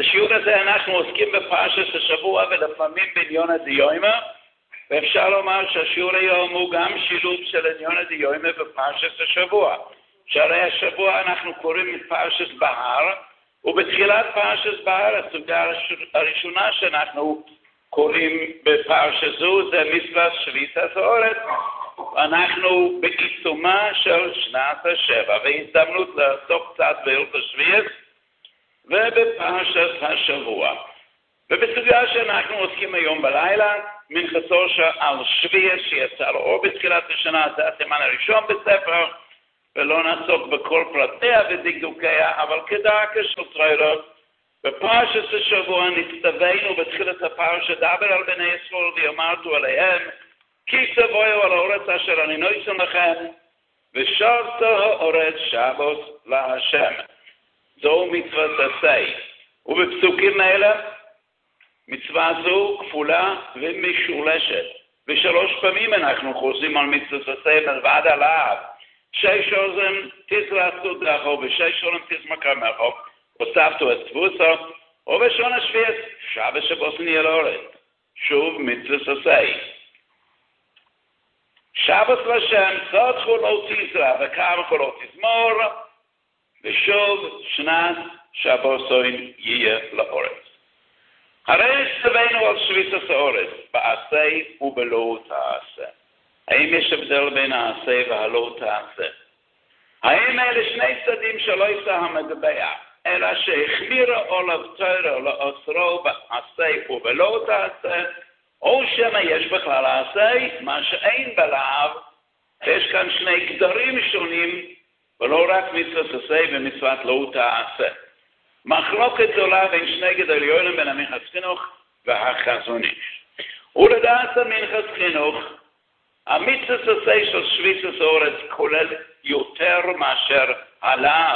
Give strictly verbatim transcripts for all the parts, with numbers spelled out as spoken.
בשיעור הזה אנחנו עוסקים בפרשת השבוע ולפעמים בעניון הדיומא, ואפשר לומר שהשיעור היום הוא גם שילוב של עניון הדיומא בפרשת השבוע. שהרי השבוע אנחנו קוראים את פרשת בהר, ובתחילת פרשת בהר הסוגיה הראשונה שאנחנו קוראים בפרשה זו זה מצוות שביתת האורץ. אנחנו בעיצומה של שנת השבע, והזדמנות לעסוק קצת בהלכות שביעית ובפרשת השבוע. ובסוגיה שאנחנו עוסקים היום בלילה, מנחתו על שביעית שיצא לאור בתחילת השנה, זה הסימן הראשון בספר, ולא נעסוק בכל פרטיה ודקדוקיה, אבל כדרכו של תורה, בפרשת השבוע נצטווינו בתחילת הפרשה דבר על בני ישראל ואמרנו עליהם, כי תבואו על האורץ אשר אני נותן לכם, ושבתו האורץ שבת להשם. זו מצוות עשה. ובפסוקים האלה, מצווה זו כפולה ומשולשת. ושלוש פעמים אנחנו חוזרים על מצוות עשה מלבד עליו. שש אוזן תזרעו דרכו, ושש אוזן תזמקה מאחור, הוספתו את תבוסו, ובשעון השביעית שבת שבוסני אל האורץ. שוב מצוות עשה. שבת לשם, צדקו לא תזרע וקרחו לא תזמור, ושוב שנת שבוסוין יהיה לאורץ. הרי צווינו על שביתת האורץ, בעשה ובלא תעשה. האם יש הבדל בין העשה והלא תעשה? האם אלה שני צדדים שלא יצא המדבע, אלא שהחמיר עליו תורה לאוסרו בעשה ובלא תעשה, או שמא יש בכלל העשה, מה שאין בלעב, יש כאן שני גדרים שונים, ולא רק מצוות עשה ומצוות לא תעשה. מחלוקת גדולה בין שני גדולי בין המנחת חינוך והחזון איש. ולדעת המנחת חינוך, המצוות עשה של שביתת האורץ כולל יותר מאשר עליו.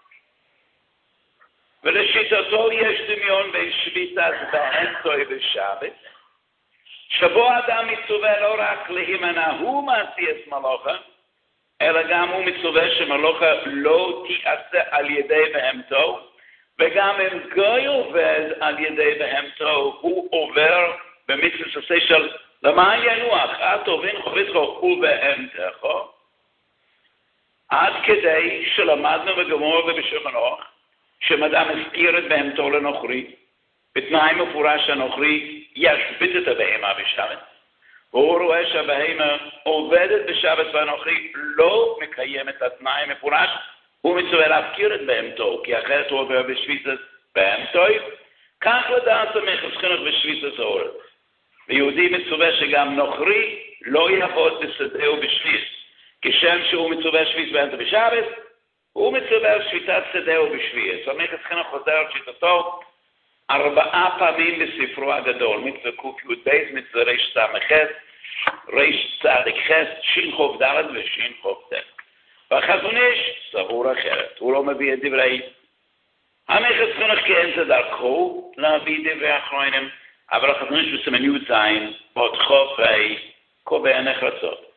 ולשיטתו יש דמיון בין שביתת באמצע ושבת, שבו אדם מצווה לא רק להימנע הוא מעשיית מלאכה, אלא גם הוא מצווה שמלאכה לא תיעשה על ידי בהמתו, וגם אם גוי עובד על ידי בהמתו, הוא עובר במצוות עשה של למען ינוח, את הובין חוביתך ובהמתך, עד כדי שלמדנו בגמור ובשולחן ערוך, שמאדם הזכיר את בהמתו לנוכרי, בתנאי מפורש הנוכרי ישבית את הבהמה בשבת, והוא רואה שהבהמה עובדת בשבת והנוכרי לא מקיים את התנאי המפורש, הוא מצווה להפקיר את בהמתו, כי אחרת הוא עובר בשביתת בהמתו, כך לדעת המנחת חינוך בשביתת האורץ. ויהודי מצווה שגם נוכרי לא יעבוד בשדה ובשביית, כשם שהוא מצווה שביית בהמתו בשבת, הוא מצווה שביתת שדה ובשביית. המנחת חינוך חוזר על שיטתו, ארבעה פעמים בספרו הגדול, מצווה ק"י, מצווה רש ס"ח, רש צ"ח, שין חוב ד' ושין חוב ט'. והחזון איש סבור אחרת, הוא לא מביא את דברי. המנחת חינוך כן זה דרכו להביא דברי אחרונים, אבל החזון איש בסימן י"ז, עוד חופי, קובע נחרצות.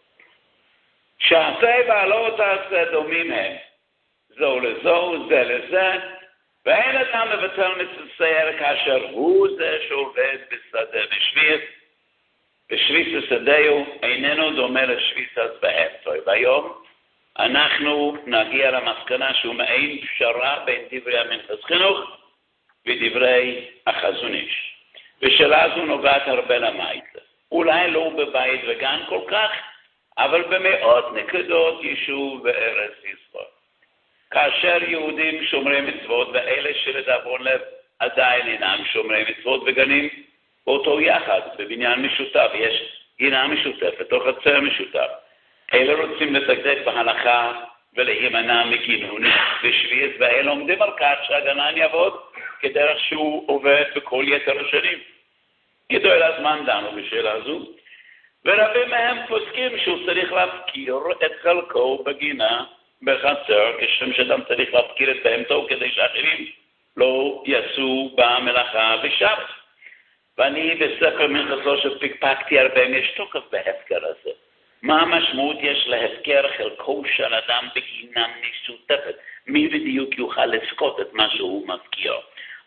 שעשה והלא תעשה דומים הם, זו לזו, זה לזה, ואין אדם מבטל מצסייר כאשר הוא זה שעובד בשדה בשביעית, בשביעית שדהו איננו דומה לשביעית בהמתו. והיום אנחנו נגיע למסקנה שהוא מעין פשרה בין דברי המנחת חינוך ודברי החזון איש. ושאלה זו נוגעת הרבה למעשה. אולי לא בבית וגן כל כך, אבל במאות נקודות יישוב בארץ ישראל. כאשר יהודים שומרי מצוות ואלה שלדאבון לב עדיין אינם שומרי מצוות וגנים באותו יחד, בבניין משותף, יש גינה משותפת, תוך חצר משותף. אלה רוצים לדקדק בהלכה ולהימנע מגינון בשביעית, ואלה עומדים על כך שהגנן יעבוד כדרך שהוא עובד בכל יתר השנים. גדול הזמן דנו בשאלה הזו, ורבים מהם פוסקים שהוא צריך להפקיר את חלקו בגינה בחצר, כשם שאדם צריך להפקיר את בהמתו כדי שאחרים לא יעשו במלאכה בשבת. ואני בספר מנחתו שפקפקתי הרבה, יש תוקף בהפקר הזה. מה המשמעות יש להפקר חלקו של אדם בגינה משותפת? מי בדיוק יוכל לזכות את מה שהוא מפקיר?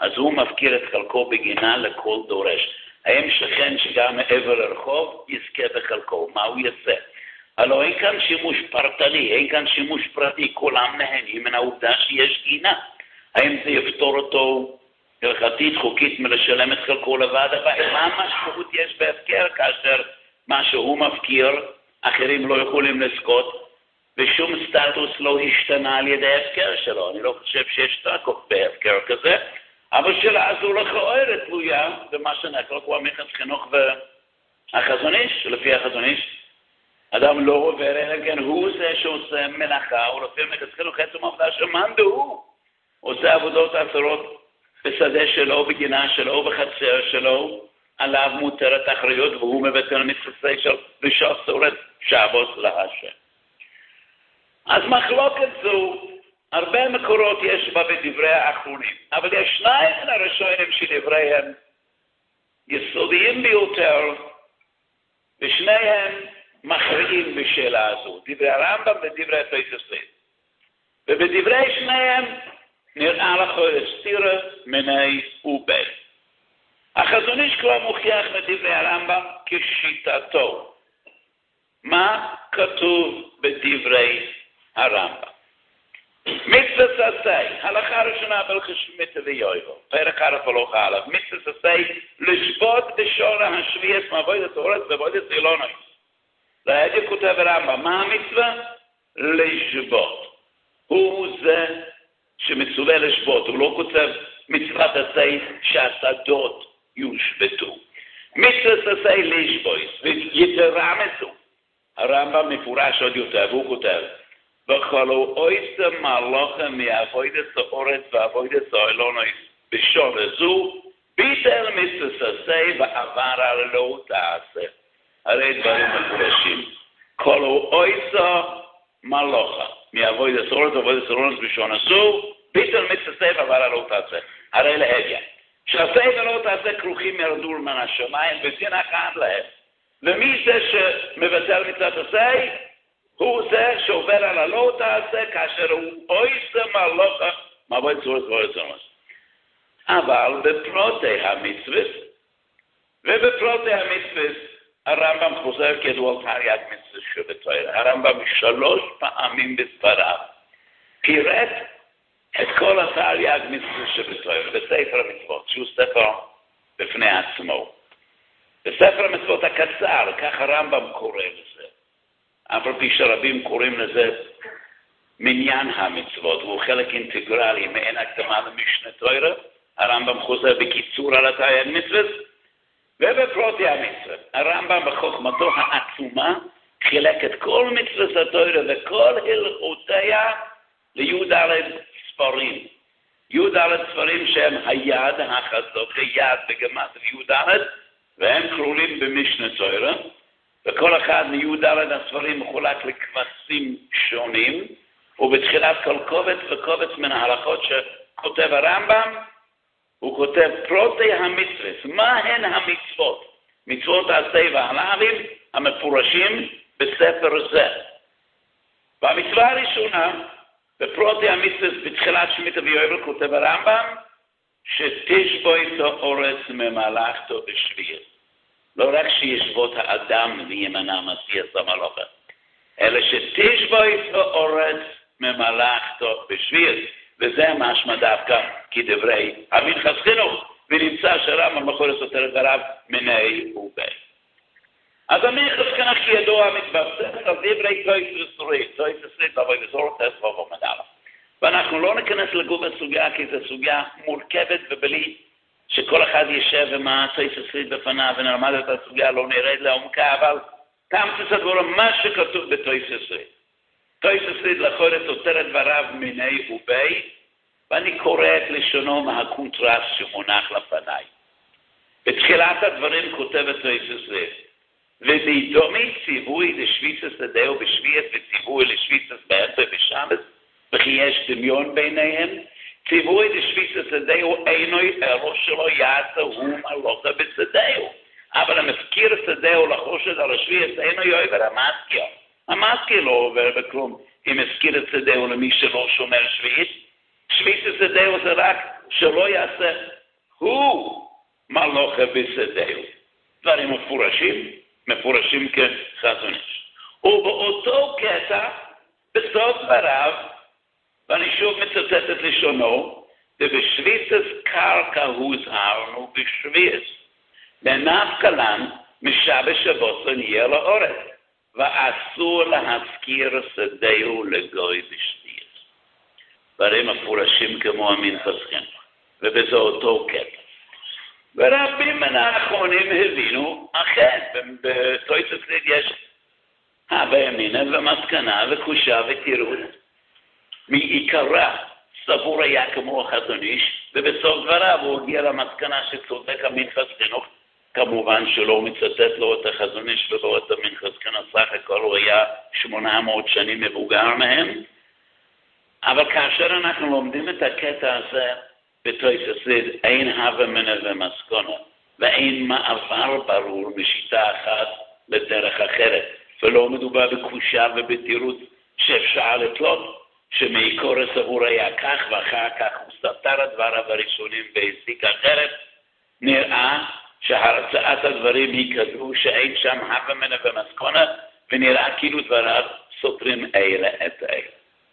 אז הוא מפקיר את חלקו בגינה לכל דורש. האם שכן שגם מעבר לרחוב יזכה בחלקו? מה הוא יעשה? הלוא אין כאן שימוש פרטני, אין כאן שימוש פרטי, כולם נהנים מן העובדה שיש גינה. האם זה יפתור אותו הלכתית חוקית מלשלם את חלקו לבד? אבל מה המשמעות יש בהפקר כאשר מה שהוא מפקיר אחרים לא יכולים לזכות ושום סטטוס לא השתנה על ידי ההפקר שלו? אני לא חושב שיש סטטוס בהפקר כזה, אבל שאלה הזו לכאורה תלויה במה שנחלק הוא המכס חינוך והחזון איש. לפי החזון איש אדם לא עובר אלא כן הוא זה שעושה מלאכה, ולפי המכס חינוך עצם העובדה שמאן דהוא עושה עבודות אחרות בשדה שלו, בגינה שלו, בחצר שלו, עליו מותרת אחריות והוא מבטל מצווה של לשעות סעורת שבת להשם. אז מחלוקת זו הרבה מקורות יש בה בדברי האחרונים, אבל יש שניים מן הראשונים שדבריהם יסודיים ביותר ושניהם מכריעים בשאלה הזו, דברי הרמב"ם ודברי התוספות. ובדברי שניהם נראה לכו סתירה מיני ובין. החזון איש כבר מוכיח מדברי הרמב"ם כשיטתו. מה כתוב בדברי הרמב"ם? מצוות עשה, הלכה ראשונה בהלכות שמיטה ויובל, פרק א' הלכה עליו, מצוות עשה לשבות בשור השביעית מעבודת הארץ ועבודת אילונות. להגיד כותב הרמב"ם, מה המצווה? לשבות. הוא זה שמצווה לשבות, הוא לא כותב מצוות עשה שהשדות יושבתו. מצוות עשה לשבות, ויתרה מזו. הרמב"ם מפורש עוד יותר, והוא כותב, וכלו אויסה מלוכה מעבודת הארץ ועבודת האילונות בשור הזו, ביטל מצוות עשה ועבר על לא תעשה. הרי דברים מפורשים. כלו אויסה מלוכה מעבודת הארץ ועבודת האילונות בשור הזו, ביטל מצוות עשה ועבר על לא תעשה. הרי להגיע. שעשה ולא תעשה כרוכים ירדו מן השמיים ודין אחד להם. ומי זה שמבטל מצוות עשה? הוא זה שעובר על הלא תעשה כאשר הוא אויסה מלוכה מעבודת הארץ ועבודת האילונות. אבל בפרוטי המצוות ובפרוטי המצוות הרמב"ם חוזר כדו על תרי"ג מצוות שבתורה. הרמב"ם שלוש פעמים בספריו פירט את כל התרי"ג מצוות שבתורה בספר המצוות, שהוא ספר בפני עצמו. בספר המצוות הקצר, כך הרמב"ם קורא לזה. אבל פי שרבים קוראים לזה מניין המצוות, והוא חלק אינטגרלי מעין הקדמה למשנה תורה. הרמב"ם חוזר בקיצור על התרי"ג מצוות, ובפרוטי המצוות. הרמב"ם בחוכמתו העצומה חילק את כל מצוות התורה וכל הלכותיה לי"ד ספרים. י"ד ספרים שהם היד החזות, היד בגמטריה י"ד, והם כלולים במשנה תורה. וכל אחד מי"ד הספרים מחולק לקבצים שונים, ובתחילת כל קובץ וקובץ מן ההלכות שכותב הרמב"ם, הוא כותב פרוטי המצוות. מה הן המצוות? מצוות עשה והלאווים המפורשים בספר זה. והמצווה הראשונה, בפרוטי המצוות בתחילת שמיטה ויובל כותב הרמב"ם, שתשבו את הארץ ממלאכתו בשביעית. לא רק שישבות האדם וימנע מעשיית המלאכה, אלא שתשבו את הארץ ממלאכתו בשביעית. וזה משמע דווקא כדברי המנחס חינוך, ונמצא שהרמב"ם יכול לסותר את הרב מיני ובין. אז המנחס חינוך כידוע מתבסס על דברי תוספות, תוספות בעבודת הארץ ועבודת האילונות. ואנחנו לא ניכנס לגוף הסוגיה, כי זו סוגיה מורכבת ובלי שכל אחד ישב ומה תוספות בפניו ונלמד את הסוגיה, לא נרד לעומקה, אבל תמצת דברו מה שכתוב בתוספות. תוספות לכאורה סותר את דבריו מיני ובין, ואני קורא את לשונו מהקונטרסט שמונח לפניי. בתחילת הדברים כותבת תוספות, ובדומי ציווי לשביתת שדהו בשביעית וציווי לשביתת באמצע בשבת, וכי יש דמיון ביניהם, ציווי לשביתת שדהו אינו אלו שלא יעשה הוא מלוכה בשדהו. אבל המזכיר שדהו לחושת על השביעית אינו יעבר המזכיר. המזכיר לא עובר בכלום אם הזכיר את שדהו למי שלא שומר שביעית. שביתת שדהו זה רק שלא יעשה הוא מלוכה בשדהו. דברים מפורשים, מפורשים כחזון איש. ובאותו קטע, בסוף דבריו, ואני שוב מצטט את לשונו, ובשביסס קרקע הוזהרנו בשביס. לנפקלן משבש שבוסן יהיה לאורץ, ואסור להזכיר שדהו לגוי בשביס. דברים מפורשים כמו המנחס חינוך, ובזה אותו קטע. ורבים מן האחרונים הבינו, אכן, בתויסס ליד יש הווה אמינא ומסקנה וקושה ותירוץ. מעיקרה סבור היה כמו החזון איש, ובסוף דבריו הוא הגיע למסקנה שצודק המנחס חינוך, כמובן שלא מצטט לו את החזון איש ולא את המנחס חינוך, סך הכל הוא היה שמונה מאות שנים מבוגר מהם, אבל כאשר אנחנו לומדים את הקטע הזה, בתויסס ליד אין הווה אמינא ומסקנה, ואין מעבר ברור משיטה אחת לדרך אחרת, ולא מדובר בקושה ובתירוץ שאפשר לתלות, שמעיקור הסבור היה כך ואחר כך הוא סתר הדבריו הראשונים והסיק אחרת. נראה שהרצאת הדברים היא כזו שאין שם הווה אמינא ומסקנה, ונראה כאילו דבריו סותרים אלה את אלה.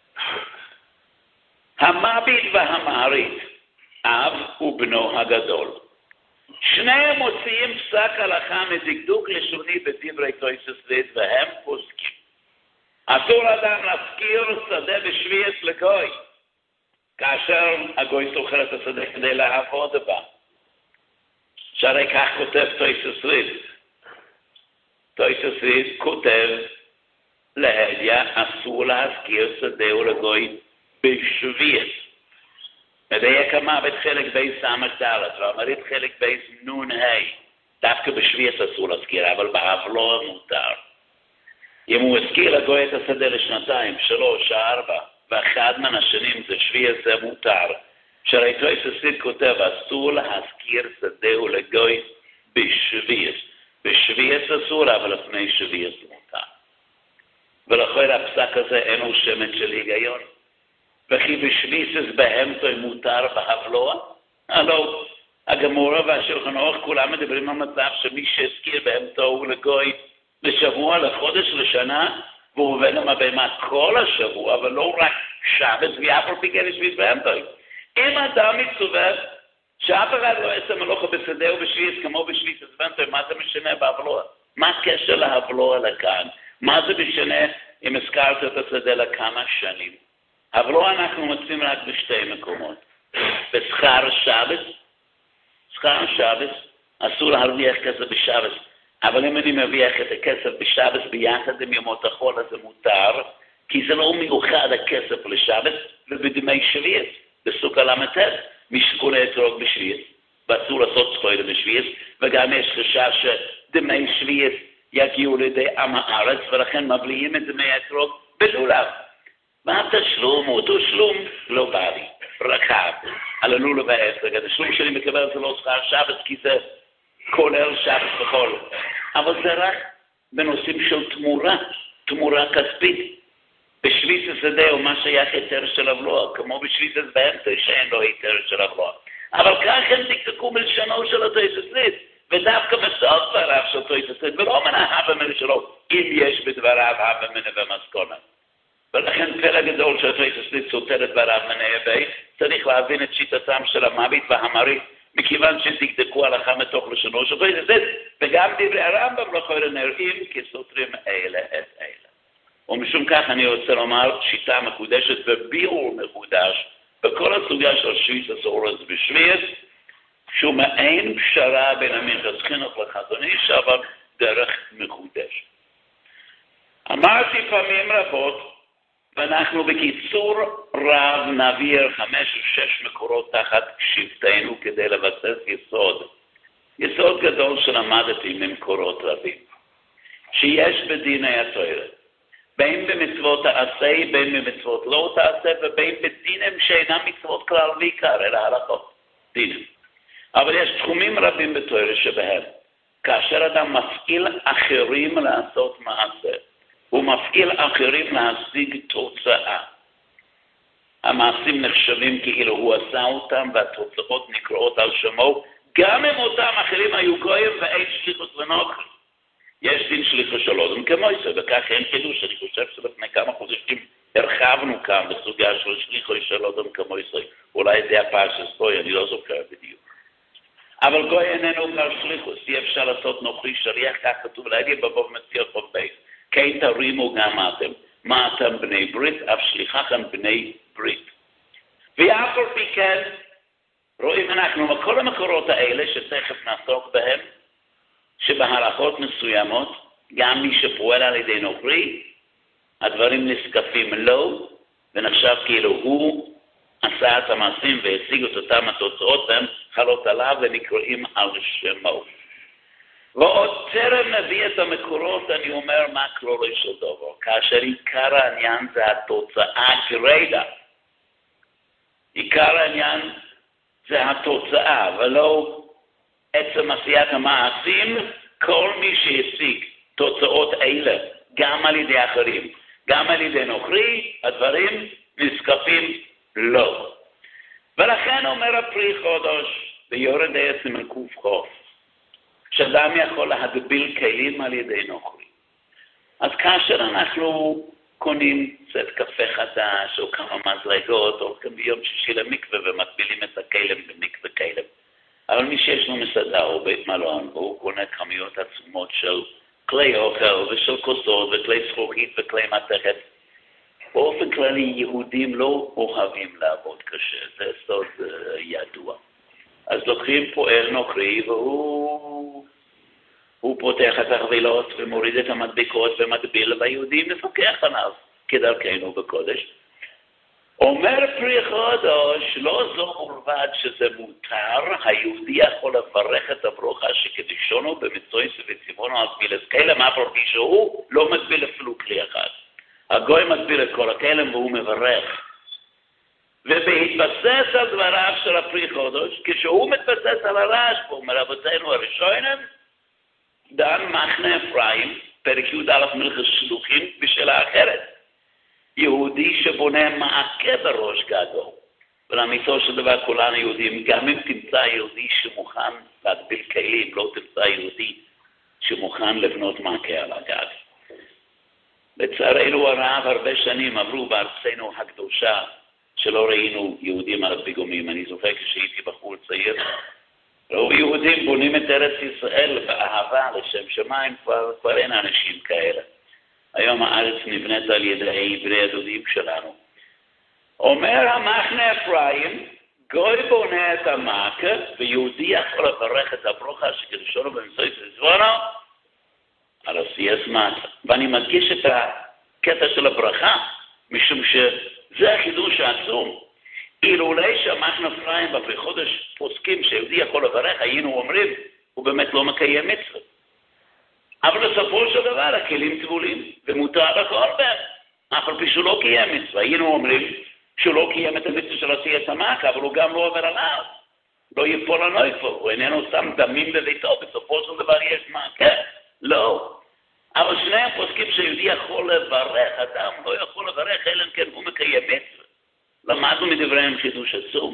המביט והמעריץ, אב ובנו הגדול, שניהם מוציאים פסק הלכה מדקדוק לשוני בדברי תויסס ליד, והם פוסקים אסור אדם להפקיר שדה בשביעס לגוי, כאשר הגוי סוחר את השדה כדי לעבוד בה. שהרי כך כותב תויסס ליד. תויסס ליד כותב להדיה, אסור להזכיר שדהו לגוי בשביעס. מדייק המוות חלק בייס סמך דלת, ואמרית חלק בייס נון ה', דווקא בשביעס אסור להזכיר, אבל בעוולו מותר. אם הוא הזכיר לגוי את השדה לשנתיים, שלוש, ארבע, ואחד מן השנים זה שביעס זה מותר. שהרי תויסס ליד כותב, אסור להזכיר שדהו לגוי בשביעס. בשביעס אסור, אבל לפני שביעס מותר. ולכן הפסק הזה אין הוא שמן של היגיון. וכי בשביעס בהמתו מותר בהבלוע? הלא, הגמורה והשולחן אורך כולם מדברים על מצב שמי שהזכיר בהמתו הוא לגוי לשבוע, לחודש, לשנה, והוא עובד עם הבהמה כל השבוע, אבל לא רק שבת, ואף על פי כן בשביעס בהמתו. אם אדם מצווה שאף אחד לא יעשה מלוכה בשדה ובשביעס כמו בשביעס בהמתו, מה זה משנה בהבלוע? מה הקשר להבלוע לכאן? מה זה משנה אם הזכרת את השדה לכמה שנים? אבל לא אנחנו מוצאים רק בשתי מקומות. בשכר שבת, שכר שבת, אסור להרוויח כסף בשבת, אבל אם אני מרוויח את הכסף בשבת ביחד עם ימות החול, אז זה מותר, כי זה לא מיוחד הכסף לשבת, ובדמי שביעס, בסוג הלמתת, מי שקונה אתרוג בשביעס, ואסור לעשות ספוילה בשביעס, וגם יש חשש שדמי שביעס יגיעו לידי עם הארץ, ולכן מבליעים את דמי אתרוג בלולב. והתשלום הוא תשלום גלובלי, רחב, על הלולו והעסק. התשלום שלי מקבל זה לא שכר שבת, כי זה כולל שבת בכל. אבל זה רק בנושאים של תמורה, תמורה כספית. בשביעס השדה הוא מה שייך היתר של הבלוע, כמו בשביעס באמצע שאין לו היתר של הבלוע. אבל כך הם תקתקו מלשונו של התויסס ליד, ודווקא בסוף דבריו של תויסס ליד, ולא מן ההווה אמינא שלו, אם יש בדבריו הווה אמינא ומסקנה. ולכן פלא גדול שהתויסס ליד סותר את דבריו מנהי בית, צריך להבין את שיטתם של המביט והמעריץ, מכיוון שתקתקו הלכה מתוך לשונו של תויסס ליד, וגם דברי הרמב"ם לכאורה נראים כסותרים אלה את אלה. ומשום כך אני רוצה לומר שיטה מקודשת וביאור מחודש בכל הסוגיה של שביעס אורז בשביעס, שהוא מעין פשרה בין המנחס חינוך לחזון איש, אבל דרך מחודשת. אמרתי פעמים רבות, ואנחנו בקיצור רב נעביר חמש או שש מקורות תחת שבטנו כדי לבסס יסוד. יסוד גדול שלמדתי ממקורות רבים, שיש בדיני התורה. בין במצוות תעשה, בין במצוות לא תעשה, ובין בדינים שאינם מצוות כלל ועיקר, אלא הלכות, דינים. אבל יש תחומים רבים בתורה שבהם, כאשר אדם מפעיל אחרים לעשות מעשה, הוא מפעיל אחרים להשיג תוצאה. המעשים נחשבים כאילו הוא עשה אותם, והתוצאות נקראות על שמו, גם אם אותם אחרים היו גויים ואין שליחות לנוכרי. יש דין שליחו של אדם כמויסה, וכך אין חידוש. אני חושב שלפני כמה חודשים הרחבנו כאן בסוגיה של שליחו של אדם כמויסה. אולי זה הפרשת גוי, אני לא זוכר בדיוק. אבל גוי איננו כבר שליחוס, אי אפשר לעשות נוכרי שליח, כך כתוב להגיד בבוב מציע חוב בייס. כן תרימו גם אתם, מה אתם בני ברית, אף שליחכם בני ברית. ואף על פי כן, רואים אנחנו מכל המקורות האלה שתכף נעסוק בהם, שבהלכות מסוימות, גם מי שפועל על ידי נוכרי, הדברים נזקפים לו, ונחשב כאילו הוא עשה את המעשים והשיג את אותם התוצאות, והם חלות עליו ונקראים על שמו. ועוד טרם מביא את המקורות, אני אומר מה כלולו של דבר. כאשר עיקר העניין זה התוצאה גרידא. עיקר העניין זה התוצאה, ולא עצם עשיית המעשים. כל מי שהשיג תוצאות אלה, גם על ידי אחרים, גם על ידי נוכרי, הדברים נזקפים לו. ולכן אומר הפרי חודש, ביורד העצם על קוף חוף, שאדם יכול להגביל כלים על ידי נוכרי. אז כאשר אנחנו קונים צד קפה חדש, או כמה מזרגות, או גם ביום שישי למקווה, ומגבילים את הכלם במקווה כלם. אבל מי שיש לו מסעדה או בית מלון, והוא קונה כמויות עצומות של כלי אוכל ושל כוסות וכלי זכוכית וכלי מתכת, באופן כללי יהודים לא אוהבים לעבוד קשה, זה סוד uh, ידוע. אז לוקחים פועל נוכרי והוא הוא פותח את החבילות ומוריד את המדבקות ומדביל, והיהודים מפקח עליו כדרכנו בקודש. אומר פרי חודש, לא זו מלבד שזה מותר, היהודי יכול לברך את הברוכה שקדישונו במצויס וציוונו על גבילת כלם, אף על פי שהוא לא מגביל אפילו כלי אחד. הגוי מגביל את כל הכלם והוא מברך. ובהתבסס על דבריו של הפרי חודש, כשהוא מתבסס על הרעש, הוא אומר רבותינו הראשונים, דן מחנה אפרים, פרק י"א מלכות שלוחים, בשאלה אחרת. יהודי שבונה מעקה בראש גגו, ולאמיתו של דבר כולנו יהודים, גם אם תמצא יהודי שמוכן להגביל כלים, לא תמצא יהודי שמוכן לבנות מעקה על הגג. לצערנו הרב, הרבה שנים עברו בארצנו הקדושה, שלא ראינו יהודים על הפיגומים. אני זוכר כשהייתי בחור צעיר, ראו יהודים בונים את ארץ ישראל באהבה לשם שמיים, כבר, כבר אין אנשים כאלה. היום הארץ נבנית על ידי בני הדודים שלנו. אומר המחנה אפרים, גוי בונה את המעקה, ויהודי יכול לברך את הברוכה שקדישונו במצויס וציוונו על עשיית מעשה. ואני מדגיש את הקטע של הברכה, משום שזה החידוש העצום. אילולי שהמחנה אפרים בפרי חודש פוסקים שיהודי יכול לברך, היינו אומרים, הוא באמת לא מקיים מצווה. אבל בסופו של דבר הכלים טבולים, ומותר לכל בהם. אף על פי שהוא לא קיים מצווה. היינו אומרים שהוא לא קיים את המצווה של עשיית המעקה, אבל הוא גם לא עובר עליו. לא יפול הנויפו, הוא איננו שם דמים בביתו, בסופו של דבר יש מעקה. לא. אבל שניהם פוסקים שיהודי יכול לברך, אדם לא יכול לברך, אלא כן הוא מקיים מצווה. למדנו מדבריהם חידוש עצום.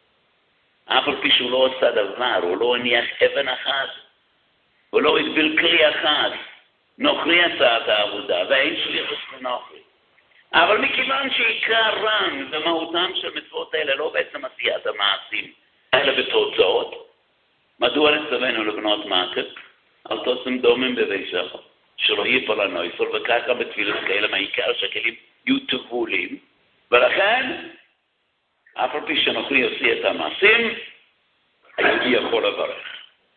אף על פי שהוא לא עושה דבר, הוא לא הניח אבן אחת, הוא לא הגביל כלי אחד, נוכרי עשה את העבודה, ואין שליחוס לנוכרי. אבל מכיוון שעיקרן ומהותם של מצוות האלה לא בעצם עשיית המעשים, אלא בתוצאות, מדוע נצטווינו לבנות מעקה? אל תעשם דומים בביתך, שלא ייפול הנויפול, וככה בתפילות כאלה מהעיקר שהכלים יהיו טבולים, ולכן, אף על פי שנוכרי עושה את המעשים, היהודי יכול לברך.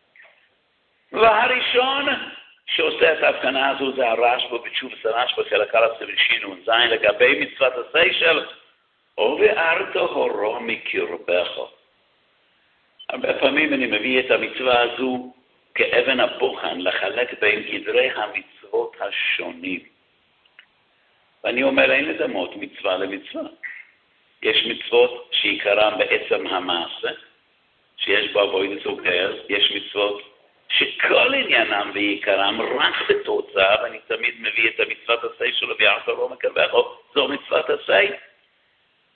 והראשון שעושה את ההבחנה הזו זה הרשב"א בתשובה הרשב"א חלק א' סעיף נ"ז לגבי מצוות עשה של ובערת הורו מקרבך. הרבה פעמים אני מביא את המצווה הזו כאבן הבוחן לחלק בין גדרי המצוות השונים. ואני אומר אין לדמות מצווה למצווה. יש מצוות שעיקרם בעצם המעשה, שיש בו עבודת סוגר, יש מצוות שכל עניינם ועיקרם רק בתוצאה, ואני תמיד מביא את המצוות עשה שלו ביחד לא מקרבך, זו מצוות עשה.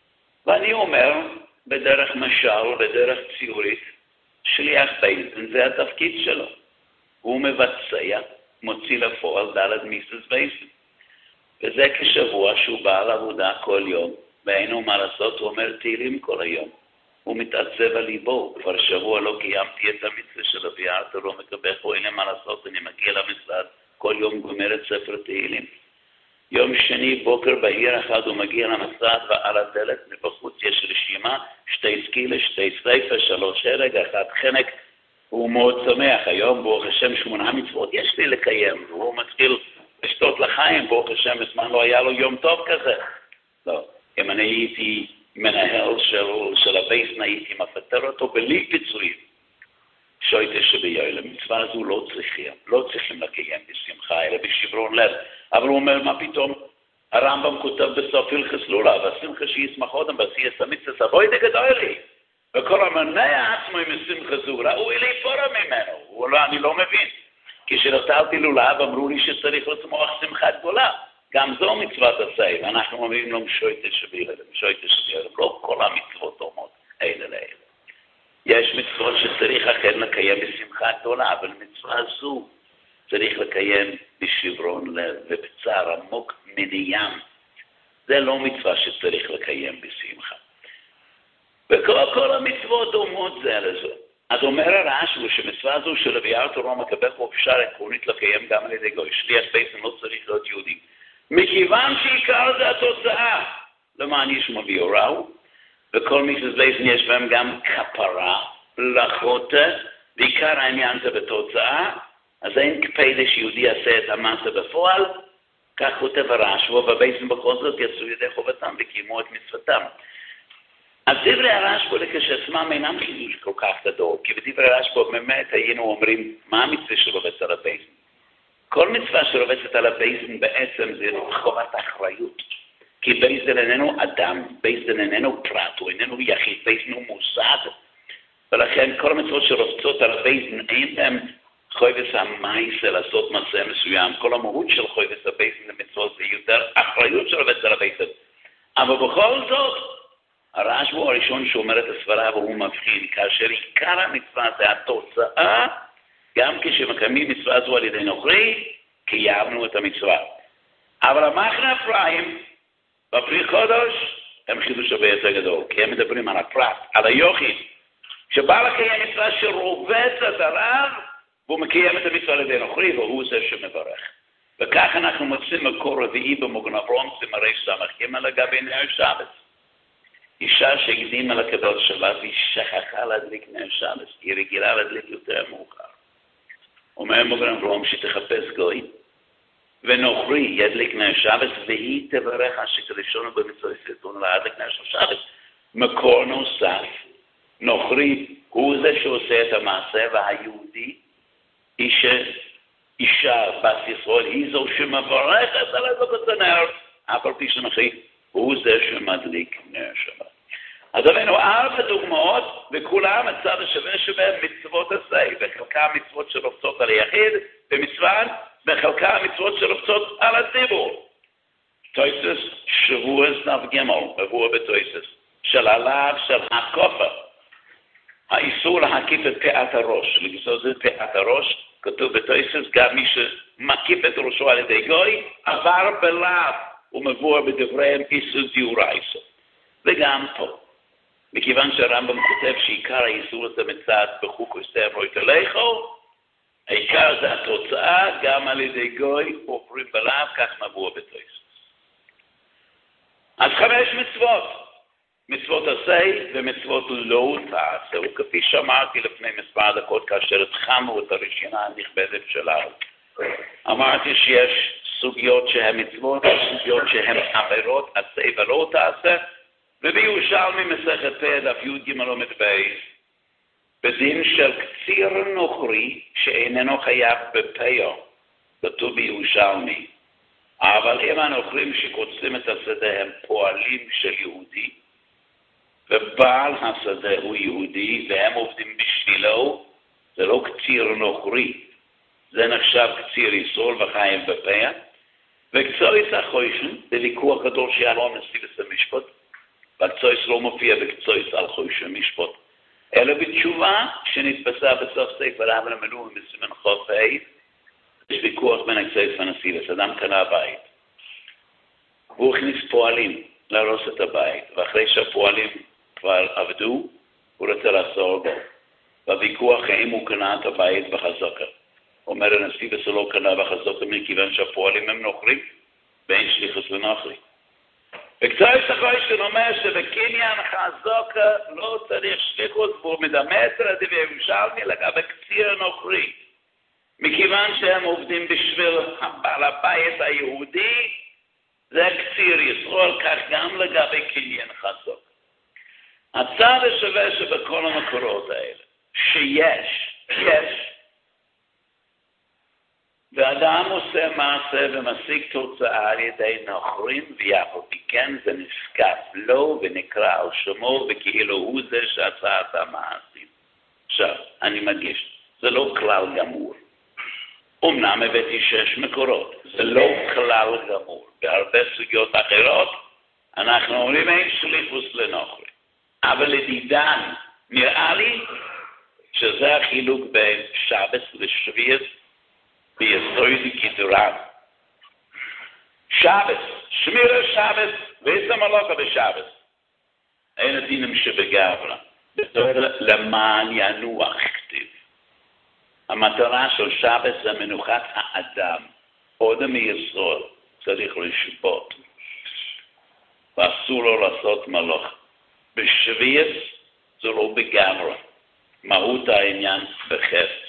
ואני אומר, בדרך משל, בדרך ציורית, שליח בייסן זה התפקיד שלו. הוא מבצע, מוציא לפועל דלת מיסס בייסן. וזה כשבוע שהוא בא לעבודה כל יום, ואין לו מה לעשות, הוא אומר תהילים כל היום. הוא מתעצב על ליבו, כבר שבוע לא קיימתי את המצווה של הביארת, לא מקבל פה, אין לי מה לעשות, אני מגיע למשרד, כל יום גומר את ספר תהילים. יום שני בוקר בהיר אחד הוא מגיע למשרד, ועל הדלת מבחוץ יש רשימה, שתי סקילה, שתי ספר, שלוש הרג, אחד חנק, הוא מאוד שמח, היום ברוך השם שמונה מצוות יש לי לקיים, והוא מתחיל לשתות לחיים, ברוך השם, בזמן לא היה לו יום טוב כזה. לא, אם אני הייתי מנהל של, של הבייסן, הייתי מפטר אותו בלי פיצויים. שויטה שביועל, המצווה הזו לא צריכים, לא צריכים לקיים בשמחה, אלא בשברון לב. אבל הוא אומר, מה פתאום? הרמב"ם כותב בסוף הלכס לולה, והשמחה שישמח אותם, ועשי המצווה סבוי דגדולי. וכל המנע עצמו עם השמחה זו, ראוי לי פורה ממנו. הוא לא, אני לא מבין. כשנטלתי לולב, אמרו לי שצריך לצמוח שמחה גדולה. גם זו מצוות עשה, ואנחנו אומרים לו שויטה שביועל, שויטה שביועל, לא כל המצוות דומות, אלה לאלה. יש מצוות שצריך אכן לקיים בשמחה גדולה, אבל מצווה זו צריך לקיים בשברון לב ובצער עמוק מניים. זה לא מצווה שצריך לקיים בשמחה. וכל כל המצוות דומות זה לזה. אז אומר הרש"י שמצווה זו של הביאת אורה מקבל פה אפשר עקרונית לקיים גם על ידי גוי. שליח בייסן לא צריך להיות יהודי. מכיוון שעיקר זה התוצאה, למען ישמע ביוראו, וכל מיסס בייסן יש בהם גם כפרה, לחוטא, בעיקר העניין זה בתוצאה, אז אין כפי שיהודי יעשה את המעשה בפועל, כך כותב הרש"י, ובייסן בכל זאת יצאו ידי חובתם וקיימו את מצוותם. אז דברי הרש"י כשעצמם אינם חידוש כל כך גדול, כי בדברי הרש"י באמת היינו אומרים מה המצווה שרובץ על הבייסן. כל מצווה שרובצת על הבייסן בעצם זה חובת אחריות. כי בייסן איננו אדם, בייסן איננו פרט, הוא איננו יחיד, בייסן הוא מוסד. ולכן כל המצוות שרובצות על הבייסן אין להם חויבס המייסה לעשות מעשה מסוים. כל המהות של חויבס הבייסן למצוות זה יותר אחריות שרובצת על הבייסן. אבל בכל זאת, הרש"י הוא הראשון שאומר את הסברה והוא מבחין, כאשר עיקר המצווה זה התוצאה, גם כשמקיימים מצווה זו על ידי נוכרי, קיימנו את המצווה. אבל המחנה אפרים, בפרי קודש, הם חידוש הרבה יותר גדול, כי הם מדברים על הפרט, על היוחיד, שבא לקיים מצווה שרובצת עליו, והוא מקיים את המצווה על ידי נוכרי, והוא זה שמברך. וכך אנחנו מוצאים מקור רביעי במוגן אברהם, סימרי סמך ג' לגבי נר שבת. אישה שהקדימה לקבל שבת, היא שכחה להדליק נר שבת, היא רגילה להדליק יותר מאוחר. אומר מוגן אברהם שתחפש גוי, ונוכרי ידליק נר שבת, והיא תברך השקדשנו במצווה סרטון להדליק נר שבת. מקור נוסף, נוכרי הוא זה שעושה את המעשה, והיהודי, אישה, אישה בת ישראל, היא זו שמברכת על הדלקת הנר, אף על פי שנוכרי הוא זה שמדליק נר שבת. אז הבאנו ארבע דוגמאות, וכולם הצד השווה שבהם מצוות עשה, וחלקם מצוות שרובצות על היחיד במצוות, וחלקם מצוות שרובצות על הציבור. תויסס שבועס נב גמל, מבוא בתויסס, של עליו של הקופה. האיסור להקיף את פאת הראש, לגזוז את פאת הראש, כתוב בתויסס, גם מי שמקיף את ראשו על ידי גוי, עבר בלאו, ומבוא בדבריהם איסור דיורייסו. וגם פה. מכיוון שהרמב"ם כותב שעיקר האיסור הזה מצד בחוק וסתם לא יתלכו, העיקר זה התוצאה, גם על ידי גוי עוברים בלאו, כך מבוא בתויסס. אז חמש מצוות. מצוות עשה ומצוות לא תעשה, וכפי שאמרתי לפני מספר דקות כאשר התחלנו את הרשימה הנכבדת שלנו. אמרתי שיש סוגיות שהן מצוות, סוגיות שהן עבירות, עשה ולא תעשה, ובירושלמי מסכת פ' דף י' ג' עמוד בייס, בדין של קציר נוכרי שאיננו חייב בפאו, כתוב בירושלמי. אבל אם הנוכרים שקוצרים את השדה הם פועלים של יהודי, ובעל השדה הוא יהודי, והם עובדים בשבילו, זה לא קציר נוכרי, זה נחשב קציר ישראל וחיים בפאה, וקצור יצא חוישן, זה ויכוח גדול שהיה לו נשיא בית המשפט, והקצויס לא מופיע בקצויס על חוש המשפט. אלא בתשובה שנתפסה בסוף ספר אברהם מנוח בסימן חופי, יש ויכוח בין הקצויס והנסיבס. אדם קנה בית, והוא הכניס פועלים להרוס את הבית, ואחרי שהפועלים כבר עבדו, הוא רוצה לעצור בו. בוויכוח האם הוא קנה את הבית בחזוקה. אומר הנסיבס הוא לא קנה בחזוקה מכיוון שהפועלים הם נוכרים, ואין שליחוס לנוכרי. וקצויס החוישן אומר שבקניין חזוקה לא צריך שליחוס, והוא מדמה את רדי וירושלמי לגבי קציר נוכרי. מכיוון שהם עובדים בשביל בעל הבית היהודי, זה קציר ישראל, כך גם לגבי קניין חזוקה. הצד השווה שבכל המקורות האלה, שיש, יש, ואדם עושה מעשה ומשיג תוצאה על ידי נוכרים, ויחד מכן זה נזקף לו ונקרא על שמו, וכאילו הוא זה שעשה את המעשים. עכשיו, אני מדגיש, זה לא כלל גמור. אמנם הבאתי שש מקורות, זה לא כלל גמור. בהרבה סוגיות אחרות, אנחנו אומרים אין שליחוס לנוכרים. אבל לדידן, נראה לי שזה החילוק בין שבס לשביעס, ביסוד קידורן. שבס, שמירה שבס, ואיזה מלוכה בשבס. אין הדינם שבגברה. למען ינוח כתיב. המטרה של שבס זה מנוחת האדם. עוד מיסוד צריך לשבות. ואסור לו לעשות מלוכה. בשביעס זה לא בגברה. מהות העניין בחפץ.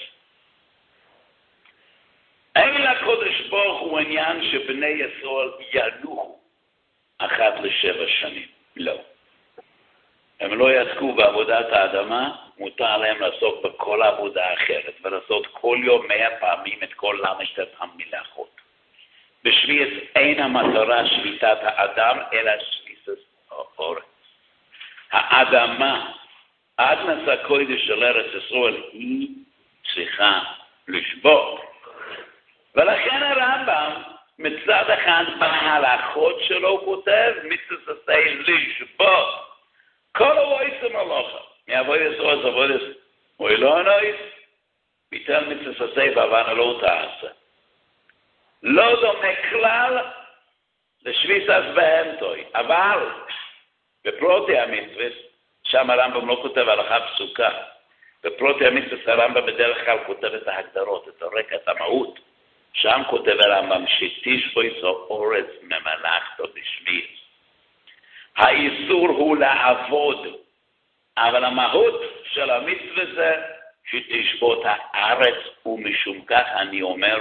אין לקודש ברוך הוא עניין שבני ישראל ינוחו אחת לשבע שנים. לא. הם לא יעסקו בעבודת האדמה, מותר להם לעסוק בכל עבודה אחרת, ולעשות כל יום מאה פעמים את כל למדת המלאכות. בשביעס אין המטרה שביתת האדם, אלא שביתת האורץ. האדמה, עד נשא קודש של ארץ ישראל, היא צריכה לשבות. ולכן הרמב"ם מצד אחד בהלכות שלו כותב מצוות עשה לשבות כל הוויסם מלוכה מעבודת עשה עבודת אוי לא נויס ביטל מצוות עשה ואבנה לא תעשה. לא דומה כלל לשביסס בהמתוי, אבל בפרוטי המצוות שם הרמב"ם לא כותב הלכה פסוקה. בפרוטי המצוות הרמב"ם בדרך כלל כותב את ההגדרות, את הרקע, את המהות. שם כותב הרמב"ם שתשבו יסו אורץ ממלאכתו בשביעס. האיסור הוא לעבוד, אבל המהות של המצווה זה שתשבות הארץ, ומשום כך אני אומר,